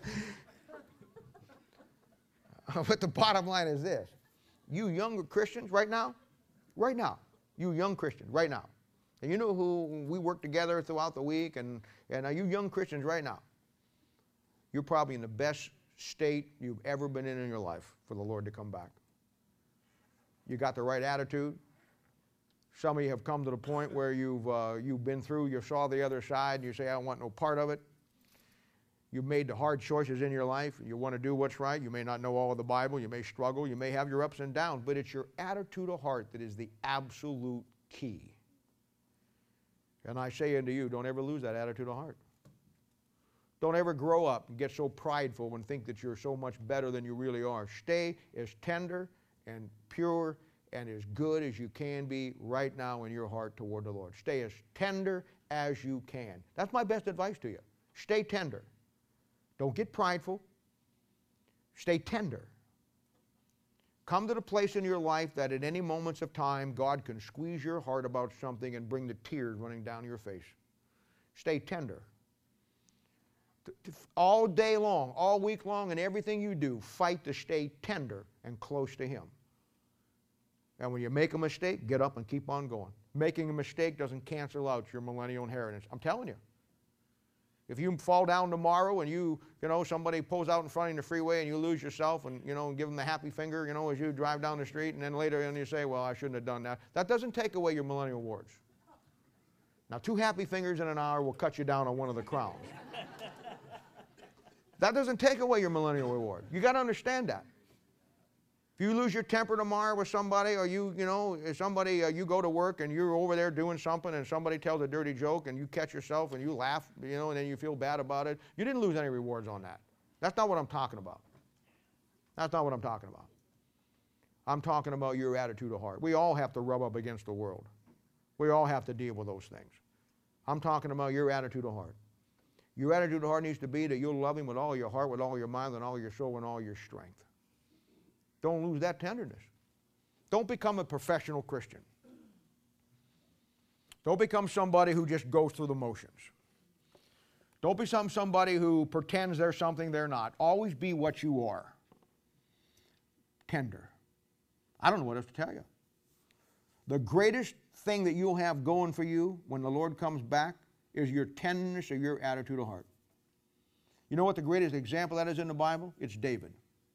But the bottom line is this. You younger Christians right now, right now, you young Christians right now, and you know who we work together throughout the week, and, and uh, you young Christians right now, you're probably in the best state you've ever been in in your life for the Lord to come back. You got the right attitude. Some of you have come to the point where you've, uh, you've been through, you saw the other side, and you say, I don't want no part of it. You've made the hard choices in your life. You want to do what's right. You may not know all of the Bible. You may struggle. You may have your ups and downs, but it's your attitude of heart that is the absolute key. And I say unto you, don't ever lose that attitude of heart. Don't ever grow up and get so prideful and think that you're so much better than you really are. Stay as tender and pure and as good as you can be right now in your heart toward the Lord. Stay as tender as you can. That's my best advice to you. Stay tender. Don't get prideful. Stay tender. Come to the place in your life that at any moments of time God can squeeze your heart about something and bring the tears running down your face. Stay tender. All day long, all week long, and everything you do, fight to stay tender and close to Him. And when you make a mistake, get up and keep on going. Making a mistake doesn't cancel out your millennial inheritance. I'm telling you. If you fall down tomorrow and you, you know, somebody pulls out in front of you in the freeway and you lose yourself and, you know, give them the happy finger, you know, as you drive down the street, and then later on you say, well, I shouldn't have done that. That doesn't take away your millennial rewards. Now, two happy fingers in an hour will cut you down on one of the crowns. That doesn't take away your millennial reward. You got to understand that. If you lose your temper tomorrow with somebody, or you, you know, if somebody, uh, you go to work and you're over there doing something and somebody tells a dirty joke and you catch yourself and you laugh, you know, and then you feel bad about it, you didn't lose any rewards on that. That's not what I'm talking about. That's not what I'm talking about. I'm talking about your attitude of heart. We all have to rub up against the world. We all have to deal with those things. I'm talking about your attitude of heart. Your attitude of heart needs to be that you'll love Him with all your heart, with all your mind, and all your soul, and all your strength. Don't lose that tenderness. Don't become a professional Christian. Don't become somebody who just goes through the motions. Don't become somebody who pretends they're something they're not. Always be what you are. Tender. I don't know what else to tell you. The greatest thing that you'll have going for you when the Lord comes back is your tenderness or your attitude of heart. You know what the greatest example that is in the Bible? It's David.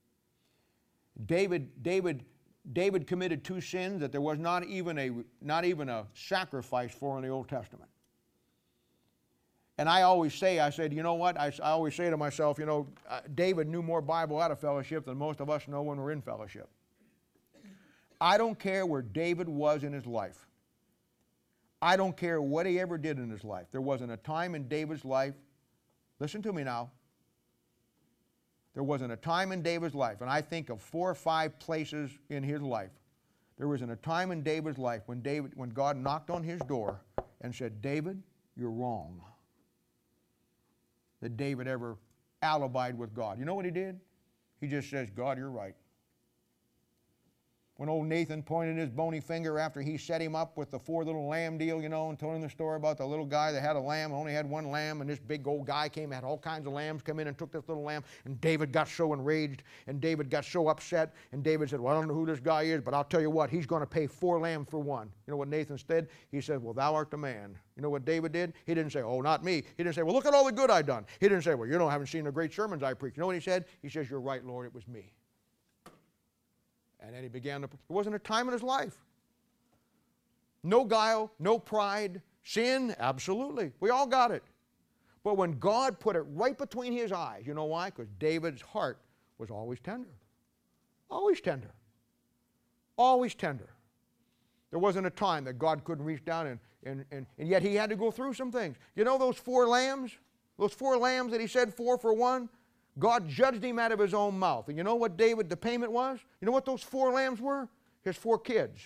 David, David, David committed two sins that there was not even a, not even a sacrifice for in the Old Testament. And I always say, I said, you know what? I, I always say to myself, you know, uh, David knew more Bible out of fellowship than most of us know when we're in fellowship. I don't care where David was in his life. I don't care what he ever did in his life. There wasn't a time in David's life, listen to me now, there wasn't a time in David's life, and I think of four or five places in his life. There wasn't a time in David's life when David, when God knocked on his door and said, David, you're wrong. That David ever alibied with God. You know what he did? He just says, God, you're right. When old Nathan pointed his bony finger after he set him up with the four little lamb deal, you know, and told him the story about the little guy that had a lamb, only had one lamb, and this big old guy came, had all kinds of lambs come in and took this little lamb, and David got so enraged, and David got so upset, and David said, well, I don't know who this guy is, but I'll tell you what, he's going to pay four lambs for one. You know what Nathan said? He said, well, thou art the man. You know what David did? He didn't say, oh, not me. He didn't say, well, look at all the good I've done. He didn't say, well, you don't haven't seen the great sermons I preach. You know what he said? He says, you're right, Lord, it was me. And then he began to, there wasn't a time in his life. No guile, no pride, sin, absolutely. We all got it. But when God put it right between his eyes, you know why? Because David's heart was always tender. Always tender. Always tender. There wasn't a time that God couldn't reach down and, and, and, and yet he had to go through some things. You know those four lambs? Those four lambs that he said four for one? God judged him out of his own mouth. And you know what David, the payment was? You know what those four lambs were? His four kids.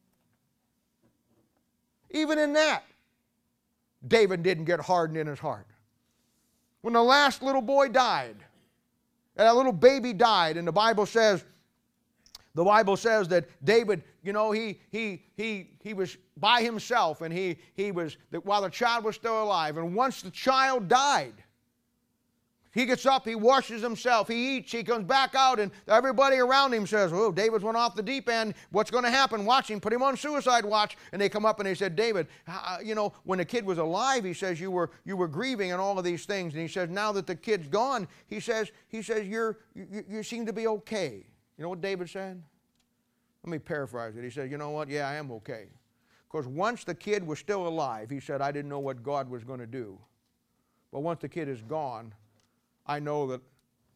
Even in that, David didn't get hardened in his heart. When the last little boy died, and that little baby died, and the Bible says, the Bible says that David, you know, he he he he was by himself, and he he was that while the child was still alive. And once the child died, he gets up, he washes himself, he eats, he comes back out, and everybody around him says, oh, David's went off the deep end. What's going to happen? Watch him, put him on suicide watch. And they come up and they said, David, uh, you know, when the kid was alive, he says, you were you were grieving and all of these things. And he says, now that the kid's gone, he says, he says, you're you, you seem to be okay. You know what David said? Let me paraphrase it. He said, you know what? Yeah, I am okay. Because once the kid was still alive, he said, I didn't know what God was going to do. But once the kid is gone, I know that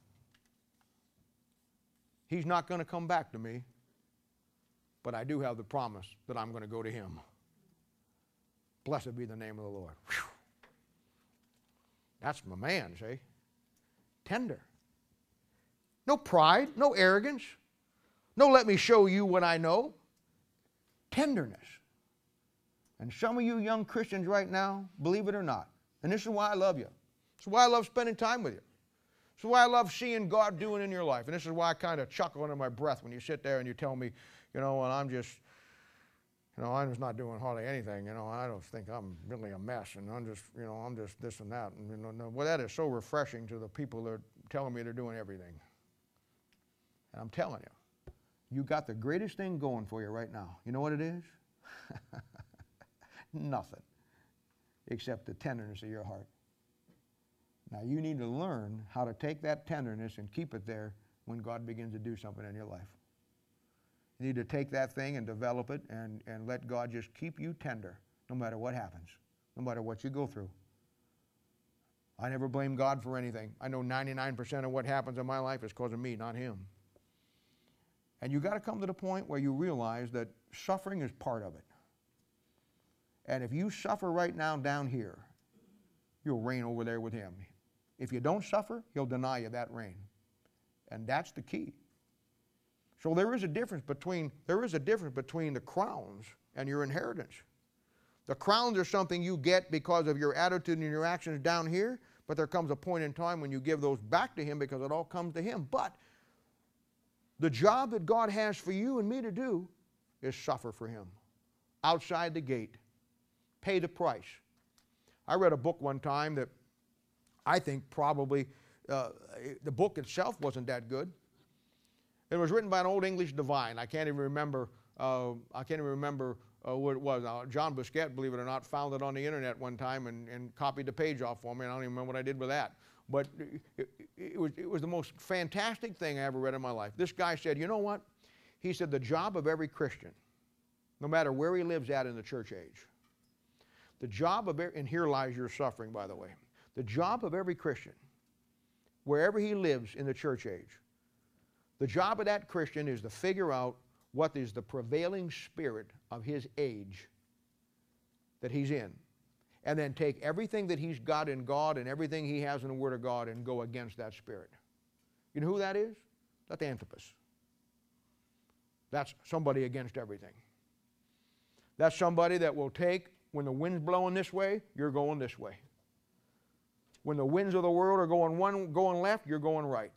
he's not going to come back to me, but I do have the promise that I'm going to go to him. Blessed be the name of the Lord. Whew. That's my man, see? Tender. No pride, no arrogance. No, let me show you what I know. Tenderness. And some of you young Christians right now, believe it or not, and this is why I love you. This is why I love spending time with you. This is why I love seeing God doing in your life. And this is why I kind of chuckle under my breath when you sit there and you tell me, you know, well, I'm just, you know, I'm just not doing hardly anything. You know, I don't think I'm really a mess. And I'm just, you know, I'm just this and that. And, you know, no, well, that is so refreshing to the people that are telling me they're doing everything. And I'm telling you, you got the greatest thing going for you right now. You know what it is? Nothing except the tenderness of your heart. Now you need to learn how to take that tenderness and keep it there when God begins to do something in your life. You need to take that thing and develop it and, and let God just keep you tender no matter what happens, no matter what you go through. I never blame God for anything. I know ninety-nine percent of what happens in my life is because of me, not him. And you got to come to the point where you realize that suffering is part of it. And if you suffer right now down here, you'll reign over there with him. If you don't suffer, he'll deny you that reign. And that's the key. So there is a difference between there is a difference between the crowns and your inheritance. The crowns are something you get because of your attitude and your actions down here, but there comes a point in time when you give those back to him because it all comes to him. But the job that God has for you and me to do is suffer for him. Outside the gate. Pay the price. I read a book one time that I think probably uh, the book itself wasn't that good. It was written by an old English divine. I can't even remember. Uh, I can't even remember uh, what it was. Now, John Busquet, believe it or not, found it on the internet one time and, and copied the page off for me. And I don't even remember what I did with that. But it, it, was, it was the most fantastic thing I ever read in my life. This guy said, you know what? He said the job of every Christian, no matter where he lives at in the church age, the job of, and here lies your suffering, by the way, the job of every Christian, wherever he lives in the church age, the job of that Christian is to figure out what is the prevailing spirit of his age that he's in. And then take everything that he's got in God and everything he has in the Word of God and go against that spirit. You know who that is? That's Antipas. That's somebody against everything. That's somebody that will take, when the wind's blowing this way, you're going this way. When the winds of the world are going one, going left, you're going right.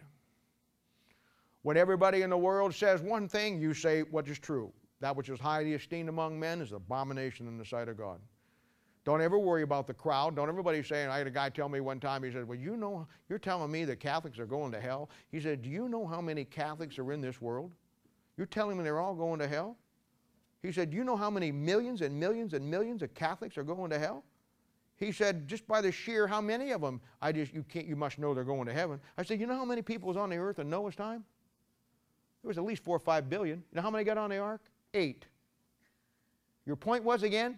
When everybody in the world says one thing, you say what is true. That which is highly esteemed among men is abomination in the sight of God. Don't ever worry about the crowd. Don't everybody say, I had a guy tell me one time, he said, well, you know, you're telling me that Catholics are going to hell? He said, do you know how many Catholics are in this world? You're telling me they're all going to hell? He said, do you know how many millions and millions and millions of Catholics are going to hell? He said, just by the sheer how many of them, I just, you can't, you must know they're going to heaven. I said, you know how many people was on the earth in Noah's time? There was at least four or five billion. You know how many got on the ark? Eight. Your point was again?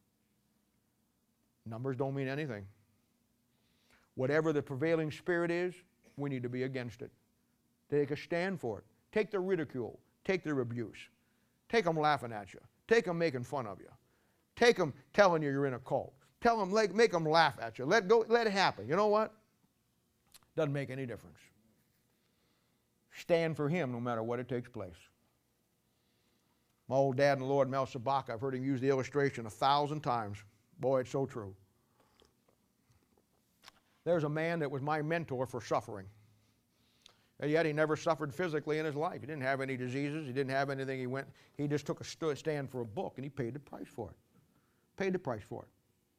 Numbers don't mean anything. Whatever the prevailing spirit is, we need to be against it. Take a stand for it. Take the ridicule. Take the abuse. Take them laughing at you. Take them making fun of you. Take them telling you you're in a cult. Tell them, make them laugh at you. Let, go, let it happen. You know what? Doesn't make any difference. Stand for him no matter what it takes place. My old dad in the Lord, Mel Sabak, I've heard him use the illustration a thousand times. Boy, it's so true. There's a man that was my mentor for suffering. And yet he never suffered physically in his life. He didn't have any diseases. He didn't have anything. He went, he just took a stand for a book and he paid the price for it. Paid the price for it.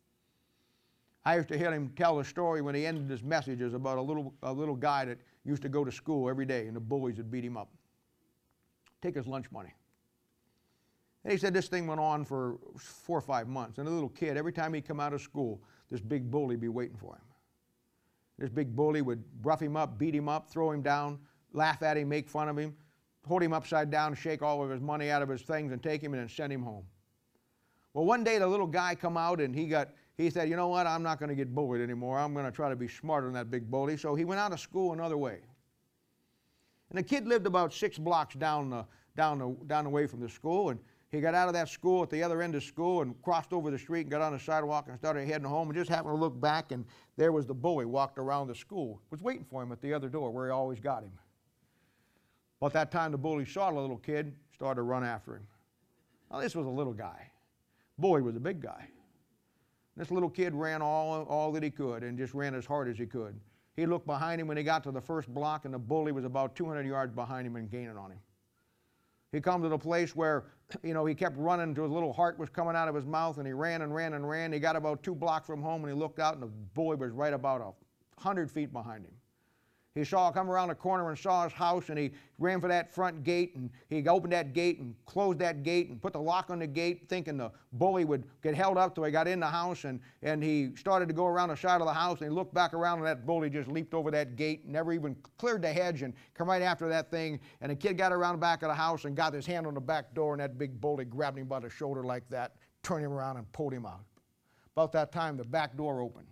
I used to hear him tell a story when he ended his messages about a little, a little guy that used to go to school every day and the bullies would beat him up. Take his lunch money. And he said this thing went on for four or five months. And the little kid, every time he'd come out of school, this big bully would be waiting for him. This big bully would rough him up, beat him up, throw him down, laugh at him, make fun of him, hold him upside down, shake all of his money out of his things and take him and then send him home. Well, one day the little guy come out and he got, he said, you know what, I'm not going to get bullied anymore. I'm going to try to be smarter than that big bully. So he went out of school another way. And the kid lived about six blocks down the, down the, down the way from the school. And he got out of that school at the other end of school and crossed over the street and got on the sidewalk and started heading home and just happened to look back and there was the bully walked around the school. Was waiting for him at the other door where he always got him. But that time the bully saw the little kid, started to run after him. Now this was a little guy. Bully was a big guy. This little kid ran all, all that he could and just ran as hard as he could. He looked behind him when he got to the first block and the bully was about two hundred yards behind him and gaining on him. He come to the place where, you know, he kept running until his little heart was coming out of his mouth and he ran and ran and ran. He got about two blocks from home and he looked out and the bully was right about a hundred feet behind him. He saw come around the corner and saw his house and he ran for that front gate and he opened that gate and closed that gate and put the lock on the gate thinking the bully would get held up till he got in the house and, and he started to go around the side of the house and he looked back around and that bully just leaped over that gate, never even cleared the hedge and come right after that thing and the kid got around the back of the house and got his hand on the back door and that big bully grabbed him by the shoulder like that, turned him around and pulled him out. About that time the back door opened.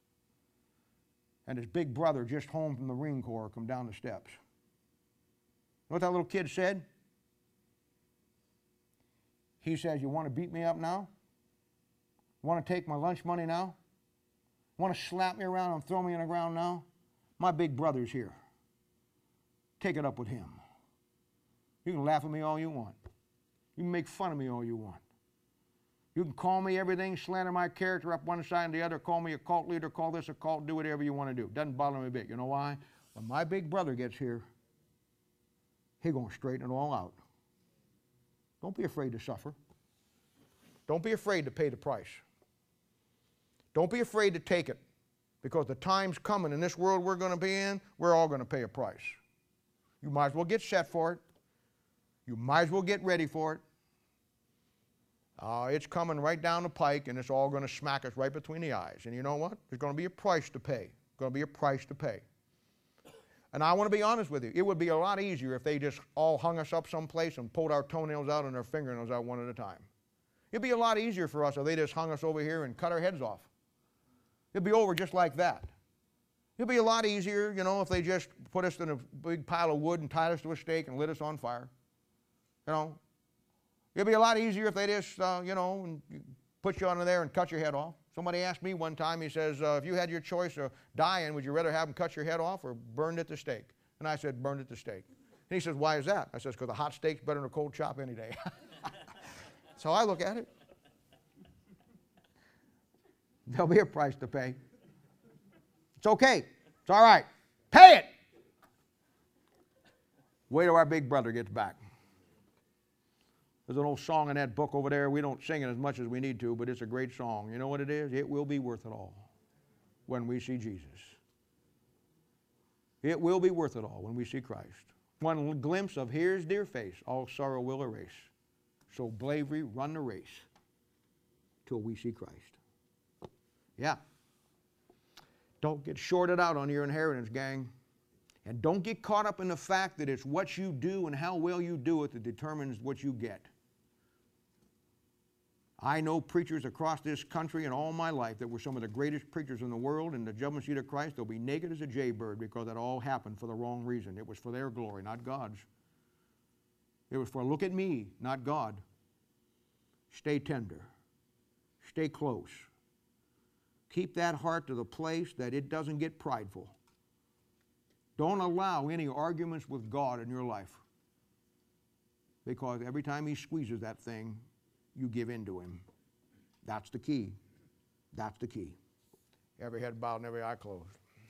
And his big brother, just home from the Marine Corps, come down the steps. You know what that little kid said? He says, you want to beat me up now? Want to take my lunch money now? Want to slap me around and throw me on the ground now? My big brother's here. Take it up with him. You can laugh at me all you want. You can make fun of me all you want. You can call me everything, slander my character up one side and the other, call me a cult leader, call this a cult, do whatever you want to do. Doesn't bother me a bit. You know why? When my big brother gets here, he's going to straighten it all out. Don't be afraid to suffer. Don't be afraid to pay the price. Don't be afraid to take it, because the time's coming in this world we're going to be in, we're all going to pay a price. You might as well get set for it. You might as well get ready for it. Uh, it's coming right down the pike, and it's all going to smack us right between the eyes. And you know what? There's going to be a price to pay. Going to be a price to pay. And I want to be honest with you. It would be a lot easier if they just all hung us up someplace and pulled our toenails out and our fingernails out one at a time. It'd be a lot easier for us if they just hung us over here and cut our heads off. It'd be over just like that. It'd be a lot easier, you know, if they just put us in a big pile of wood and tied us to a stake and lit us on fire. You know, it'd be a lot easier if they just, uh, you know, and put you under there and cut your head off. Somebody asked me one time, he says, uh, if you had your choice of dying, would you rather have them cut your head off or burned at the stake? And I said, burned at the stake. And he says, why is that? I says, because a hot steak's better than a cold chop any day. So I look at it. There'll be a price to pay. It's okay. It's all right. Pay it. Wait till our big brother gets back. There's an old song in that book over there. We don't sing it as much as we need to, but it's a great song. You know what it is? It will be worth it all when we see Jesus. It will be worth it all when we see Christ. One glimpse of His dear face, all sorrow will erase. So bravely run the race till we see Christ. Yeah. Don't get shorted out on your inheritance, gang. And don't get caught up in the fact that it's what you do and how well you do it that determines what you get. I know preachers across this country in all my life that were some of the greatest preachers in the world, and the judgment seat of Christ, they'll be naked as a jaybird because that all happened for the wrong reason. It was for their glory, not God's. It was for look at me, not God. Stay tender. Stay close. Keep that heart to the place that it doesn't get prideful. Don't allow any arguments with God in your life, because every time He squeezes that thing, you give in to Him. That's the key. That's the key. Every head bowed and every eye closed.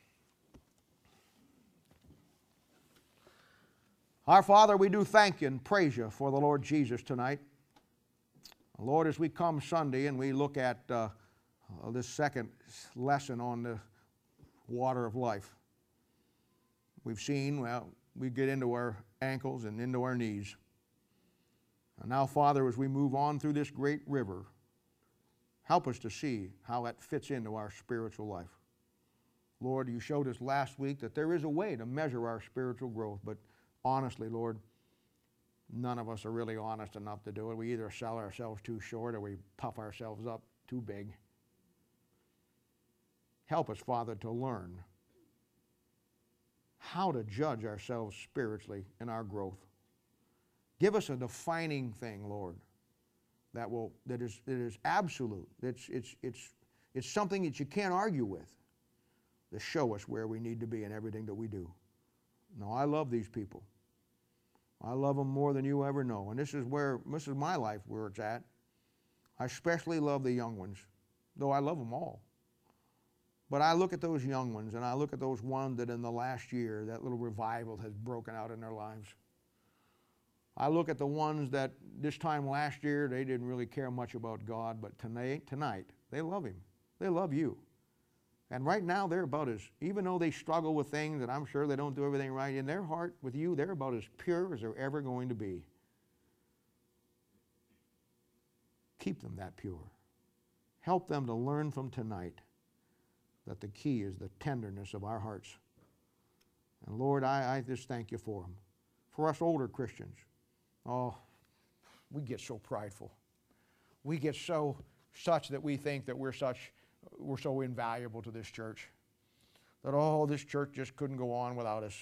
Our Father, we do thank You and praise You for the Lord Jesus tonight. Lord, as we come Sunday and we look at uh, uh, this second lesson on the water of life, we've seen, well, we get into our ankles and into our knees. And now, Father, as we move on through this great river, help us to see how that fits into our spiritual life. Lord, You showed us last week that there is a way to measure our spiritual growth, but honestly, Lord, none of us are really honest enough to do it. We either sell ourselves too short or we puff ourselves up too big. Help us, Father, to learn how to judge ourselves spiritually in our growth. Give us a defining thing, Lord, that will that is that is absolute. It's it's it's it's something that You can't argue with, to show us where we need to be in everything that we do. No, I love these people. I love them more than you ever know. And this is where this is my life where it's at. I especially love the young ones, though I love them all. But I look at those young ones, and I look at those ones that in the last year, that little revival has broken out in their lives. I look at the ones that this time last year, they didn't really care much about God, but tonight, tonight they love Him. They love You. And right now, they're about as, even though they struggle with things that I'm sure they don't do everything right, in their heart with You, they're about as pure as they're ever going to be. Keep them that pure. Help them to learn from tonight that the key is the tenderness of our hearts. And Lord, I, I just thank You for them. For us older Christians, oh, we get so prideful. We get so such that we think that we're such, we're so invaluable to this church, that, oh, this church just couldn't go on without us.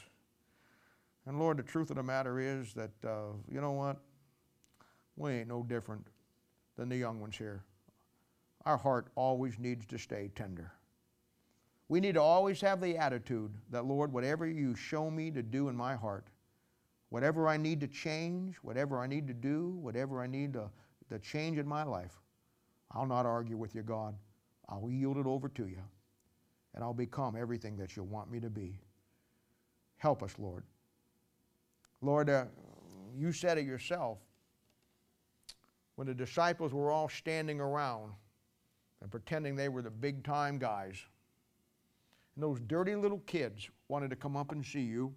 And Lord, the truth of the matter is that, uh, you know what? We ain't no different than the young ones here. Our heart always needs to stay tender. We need to always have the attitude that, Lord, whatever you show me to do in my heart, whatever I need to change, whatever I need to do, whatever I need to, to change in my life, I'll not argue with you, God. I'll yield it over to you, and I'll become everything that you want me to be. Help us, Lord. Lord, uh, you said it yourself. When the disciples were all standing around and pretending they were the big-time guys, and those dirty little kids wanted to come up and see you,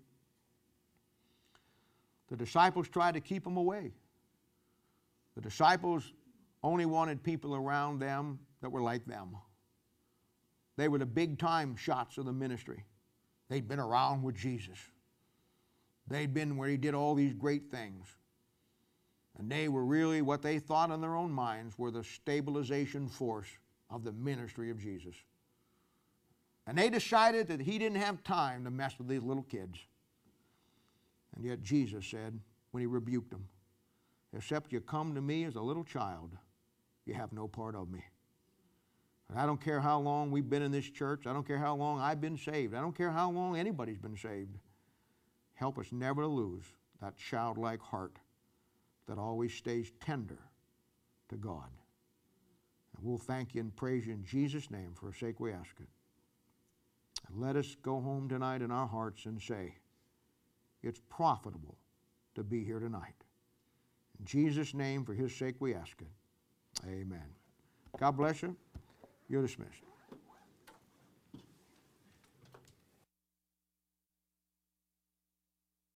the disciples tried to keep them away. The disciples only wanted people around them that were like them. They were the big-time shots of the ministry. They'd been around with Jesus. They'd been where he did all these great things. And they were really, what they thought in their own minds, were the stabilization force of the ministry of Jesus. And they decided that he didn't have time to mess with these little kids. And yet Jesus said, when he rebuked them, except you come to me as a little child, you have no part of me. And I don't care how long we've been in this church. I don't care how long I've been saved. I don't care how long anybody's been saved. Help us never to lose that childlike heart that always stays tender to God. And we'll thank you and praise you in Jesus' name. For our sake we ask it. And let us go home tonight in our hearts and say, it's profitable to be here tonight. In Jesus' name, for his sake we ask it. Amen. God bless you. You're dismissed.